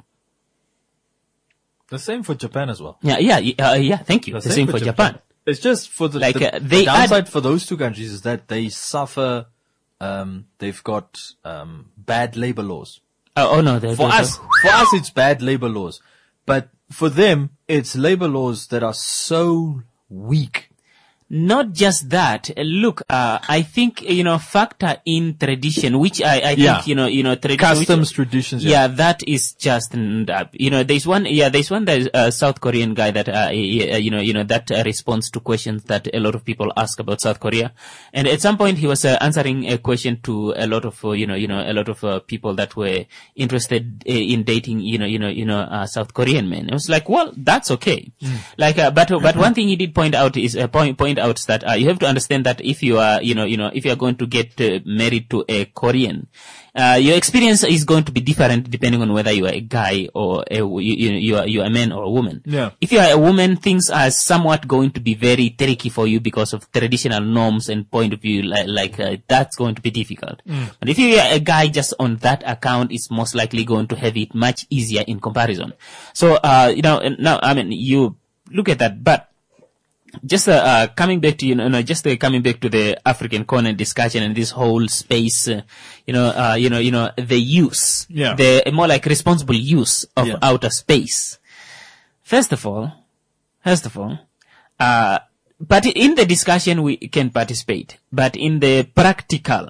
The same for Japan as well. Yeah, yeah, uh, yeah, thank you. The, the same, same for Japan. Japan. It's just for the, like, the, uh, they the downside add, for those two countries is that they suffer, um, they've got, um, bad labor laws. Uh, oh no, for us, for us it's bad labor laws. But for them, it's labor laws that are so weak. Not just that. Look, uh, I think, you know, factor in tradition, which I, I yeah. think, you know, you know, tradition. Customs, which, traditions. Yeah. yeah, that is just, uh, you know, there's one, yeah, there's one, there's a South Korean guy that, uh, you know, you know, that uh, responds to questions that a lot of people ask about South Korea. And at some point he was uh, answering a question to a lot of, uh, you know, you know, a lot of uh, people that were interested uh, in dating, you know, you know, you know, uh, South Korean men. It was like, well, that's okay. Mm. Like, uh, but, but one thing he did point out is, uh, point, point out that uh, you have to understand that if you are, you know, you know, if you are going to get uh, married to a Korean, uh, your experience is going to be different depending on whether you are a guy or a, you, you, you are you are a man or a woman. Yeah. If you are a woman, things are somewhat going to be very tricky for you because of traditional norms and point of view. Like, like uh, that's going to be difficult. Mm. But if you are a guy, just on that account, it's most likely going to have it much easier in comparison. So, uh, you know, now I mean, you look at that, but. Just uh, uh, coming back to you know, just uh, coming back to the African corner discussion and this whole space, uh, you know, uh, you know, you know, the use, yeah. the more like responsible use of yeah. outer space. First of all, first of all, uh, but in the discussion we can participate, but in the practical,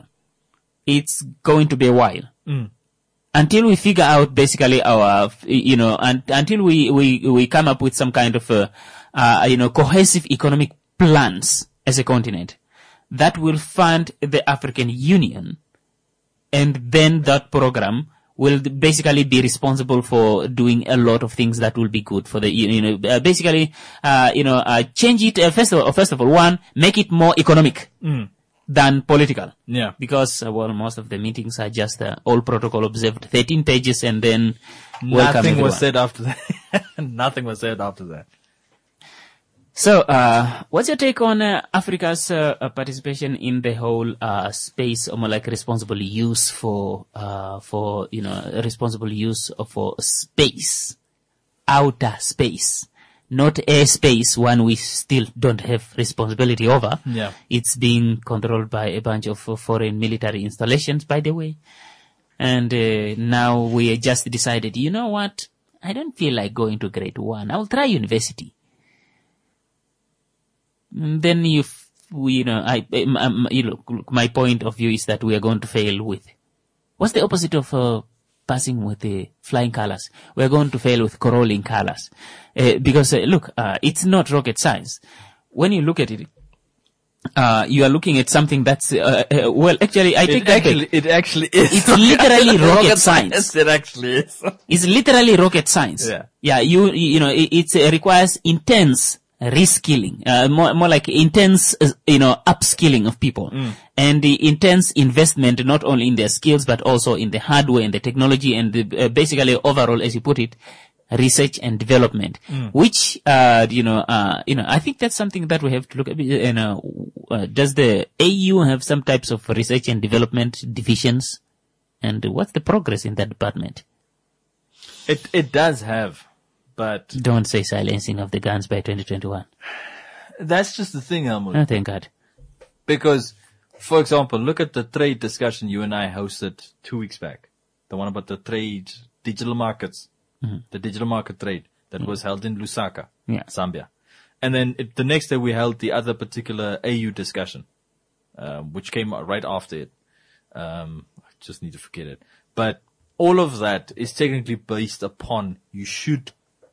it's going to be a while. Mm. Until we figure out basically our, you know, and until we, we, we come up with some kind of, uh, uh, you know, cohesive economic plans as a continent that will fund the African Union. And then that program will basically be responsible for doing a lot of things that will be good for the, you know, uh, basically, uh, you know, uh, change it, uh, first of all, first of all, one, make it more economic. Mm. Than political. Yeah. Because, uh, well, most of the meetings are just uh, all protocol observed, thirteen pages, and then nothing was said after that. Nothing was said after that. So, uh, what's your take on uh, Africa's uh, uh, participation in the whole uh, space, or more like responsible use for, uh, for you know, responsible use of, for space, outer space? Not airspace, one we still don't have responsibility over. Yeah. It's being controlled by a bunch of uh, foreign military installations, by the way. And uh, now we just decided, you know what? I don't feel like going to grade one. I'll try university. And then you, f- we, you know, I, um, you know, my point of view is that we are going to fail with. What's the opposite of uh, passing with the flying colors? We are going to fail with crawling colors. Uh, because, uh, look, uh, it's not rocket science. When you look at it, uh, you are looking at something that's, uh, uh, well, actually, I take it that actually, back. It actually is. It's literally rocket science. It actually is. It's literally rocket science. Yeah. Yeah, you, you know, it, it uh, requires intense reskilling, uh, more, more like intense, uh, you know, upskilling of people. Mm. And the intense investment, not only in their skills, but also in the hardware and the technology and the, uh, basically overall, as you put it, research and development, mm. which, uh, you know, uh, you know, I think that's something that we have to look at. You know, uh, does the A U have some types of research and development divisions? And what's the progress in that department? It, it does have, but. Don't say silencing of the guns by twenty twenty-one. That's just the thing, Helmut. Oh, thank God. Because, for example, look at the trade discussion you and I hosted two weeks back. The one about the trade, digital markets. Mm-hmm. The digital market trade that mm-hmm. was held in Lusaka, yeah. Zambia. And then it, the next day we held the other particular A U discussion, uh, which came right after it. Um, I just need to forget it. But all of that is technically based upon you should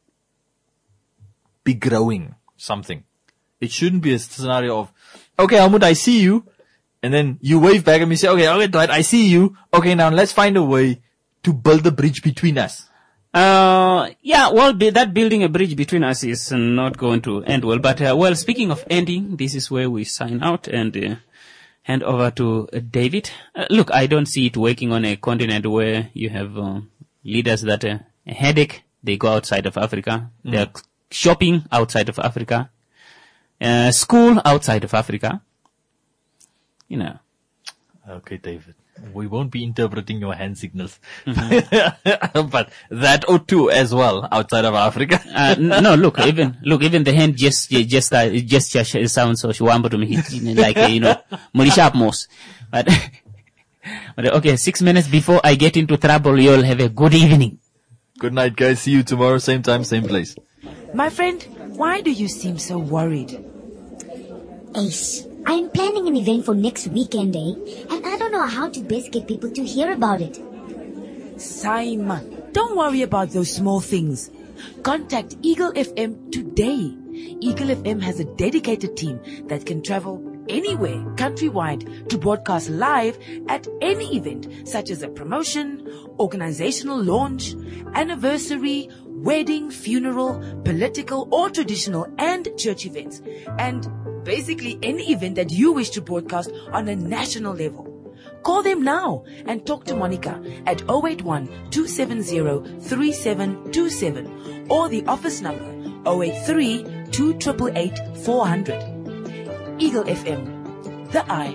be growing something. It shouldn't be a scenario of, okay, Helmut, I see you. And then you wave back at me and say, okay, okay, Dwight, I see you. Okay, now let's find a way to build a bridge between us. Uh, yeah, well, be that building a bridge between us is not going to end well. But, uh, well, speaking of ending, this is where we sign out. And, uh, hand over to uh, David. Uh, look, I don't see it working on a continent where you have uh, leaders that uh, a headache, they go outside of Africa. Mm. They're shopping outside of Africa. Uh, school outside of Africa. You know. Okay, David. We won't be interpreting your hand signals. Mm-hmm. But that or two as well outside of Africa. uh, no, look, even, look, even the hand just, just, uh, just, just sounds so shwambo to me. Like, uh, you know, Morisha Mos. But, but, okay, six minutes before I get into trouble, you'll have a good evening. Good night, guys. See you tomorrow, same time, same place. My friend, why do you seem so worried? Ace, I'm planning an event for next weekend, eh? And I don't know how to best get people to hear about it. Simon, don't worry about those small things. Contact Eagle F M today. Eagle F M has a dedicated team that can travel anywhere countrywide to broadcast live at any event, such as a promotion, organizational launch, anniversary, wedding, funeral, political or traditional and church events, and basically any event that you wish to broadcast on a national level. Call them now and talk to Monica at zero eight one, two seven zero, three seven two seven or the office number zero eight three, two eight eight, four zero zero. Eagle F M, the eye.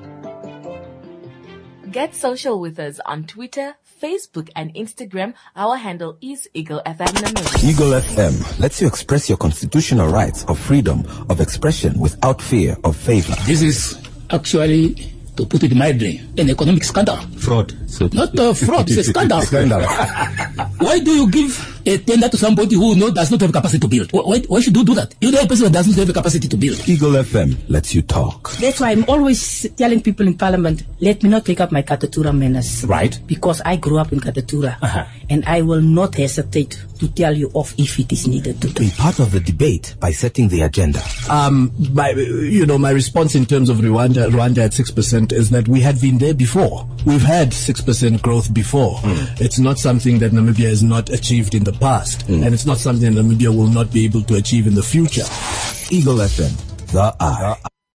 Get social with us on Twitter, Facebook and Instagram. Our handle is Eagle F M Namibia. Eagle F M lets you express your constitutional rights of freedom of expression without fear of favor. This is actually, to put it mildly, an economic scandal. Fraud. So Not a fraud, it's a scandal. Scandal. Why do you give a tender to somebody who no, does not have capacity to build? Why, why should you do that? You're the person that doesn't have the capacity to build. Eagle F M lets you talk. That's why I'm always telling people in Parliament, let me not take up my Katatura manners. Right. Because I grew up in Katatura. Uh-huh. And I will not hesitate to tell you off if it is needed to do. Be part of the debate by setting the agenda. Um, my, you know, my response in terms of Rwanda, Rwanda at six percent is that we had been there before. We've had six percent growth before. Mm. It's not something that Namibia has not achieved in the past. Mm. And it's not something that Namibia will not be able to achieve in the future. Eagle F M, the eye.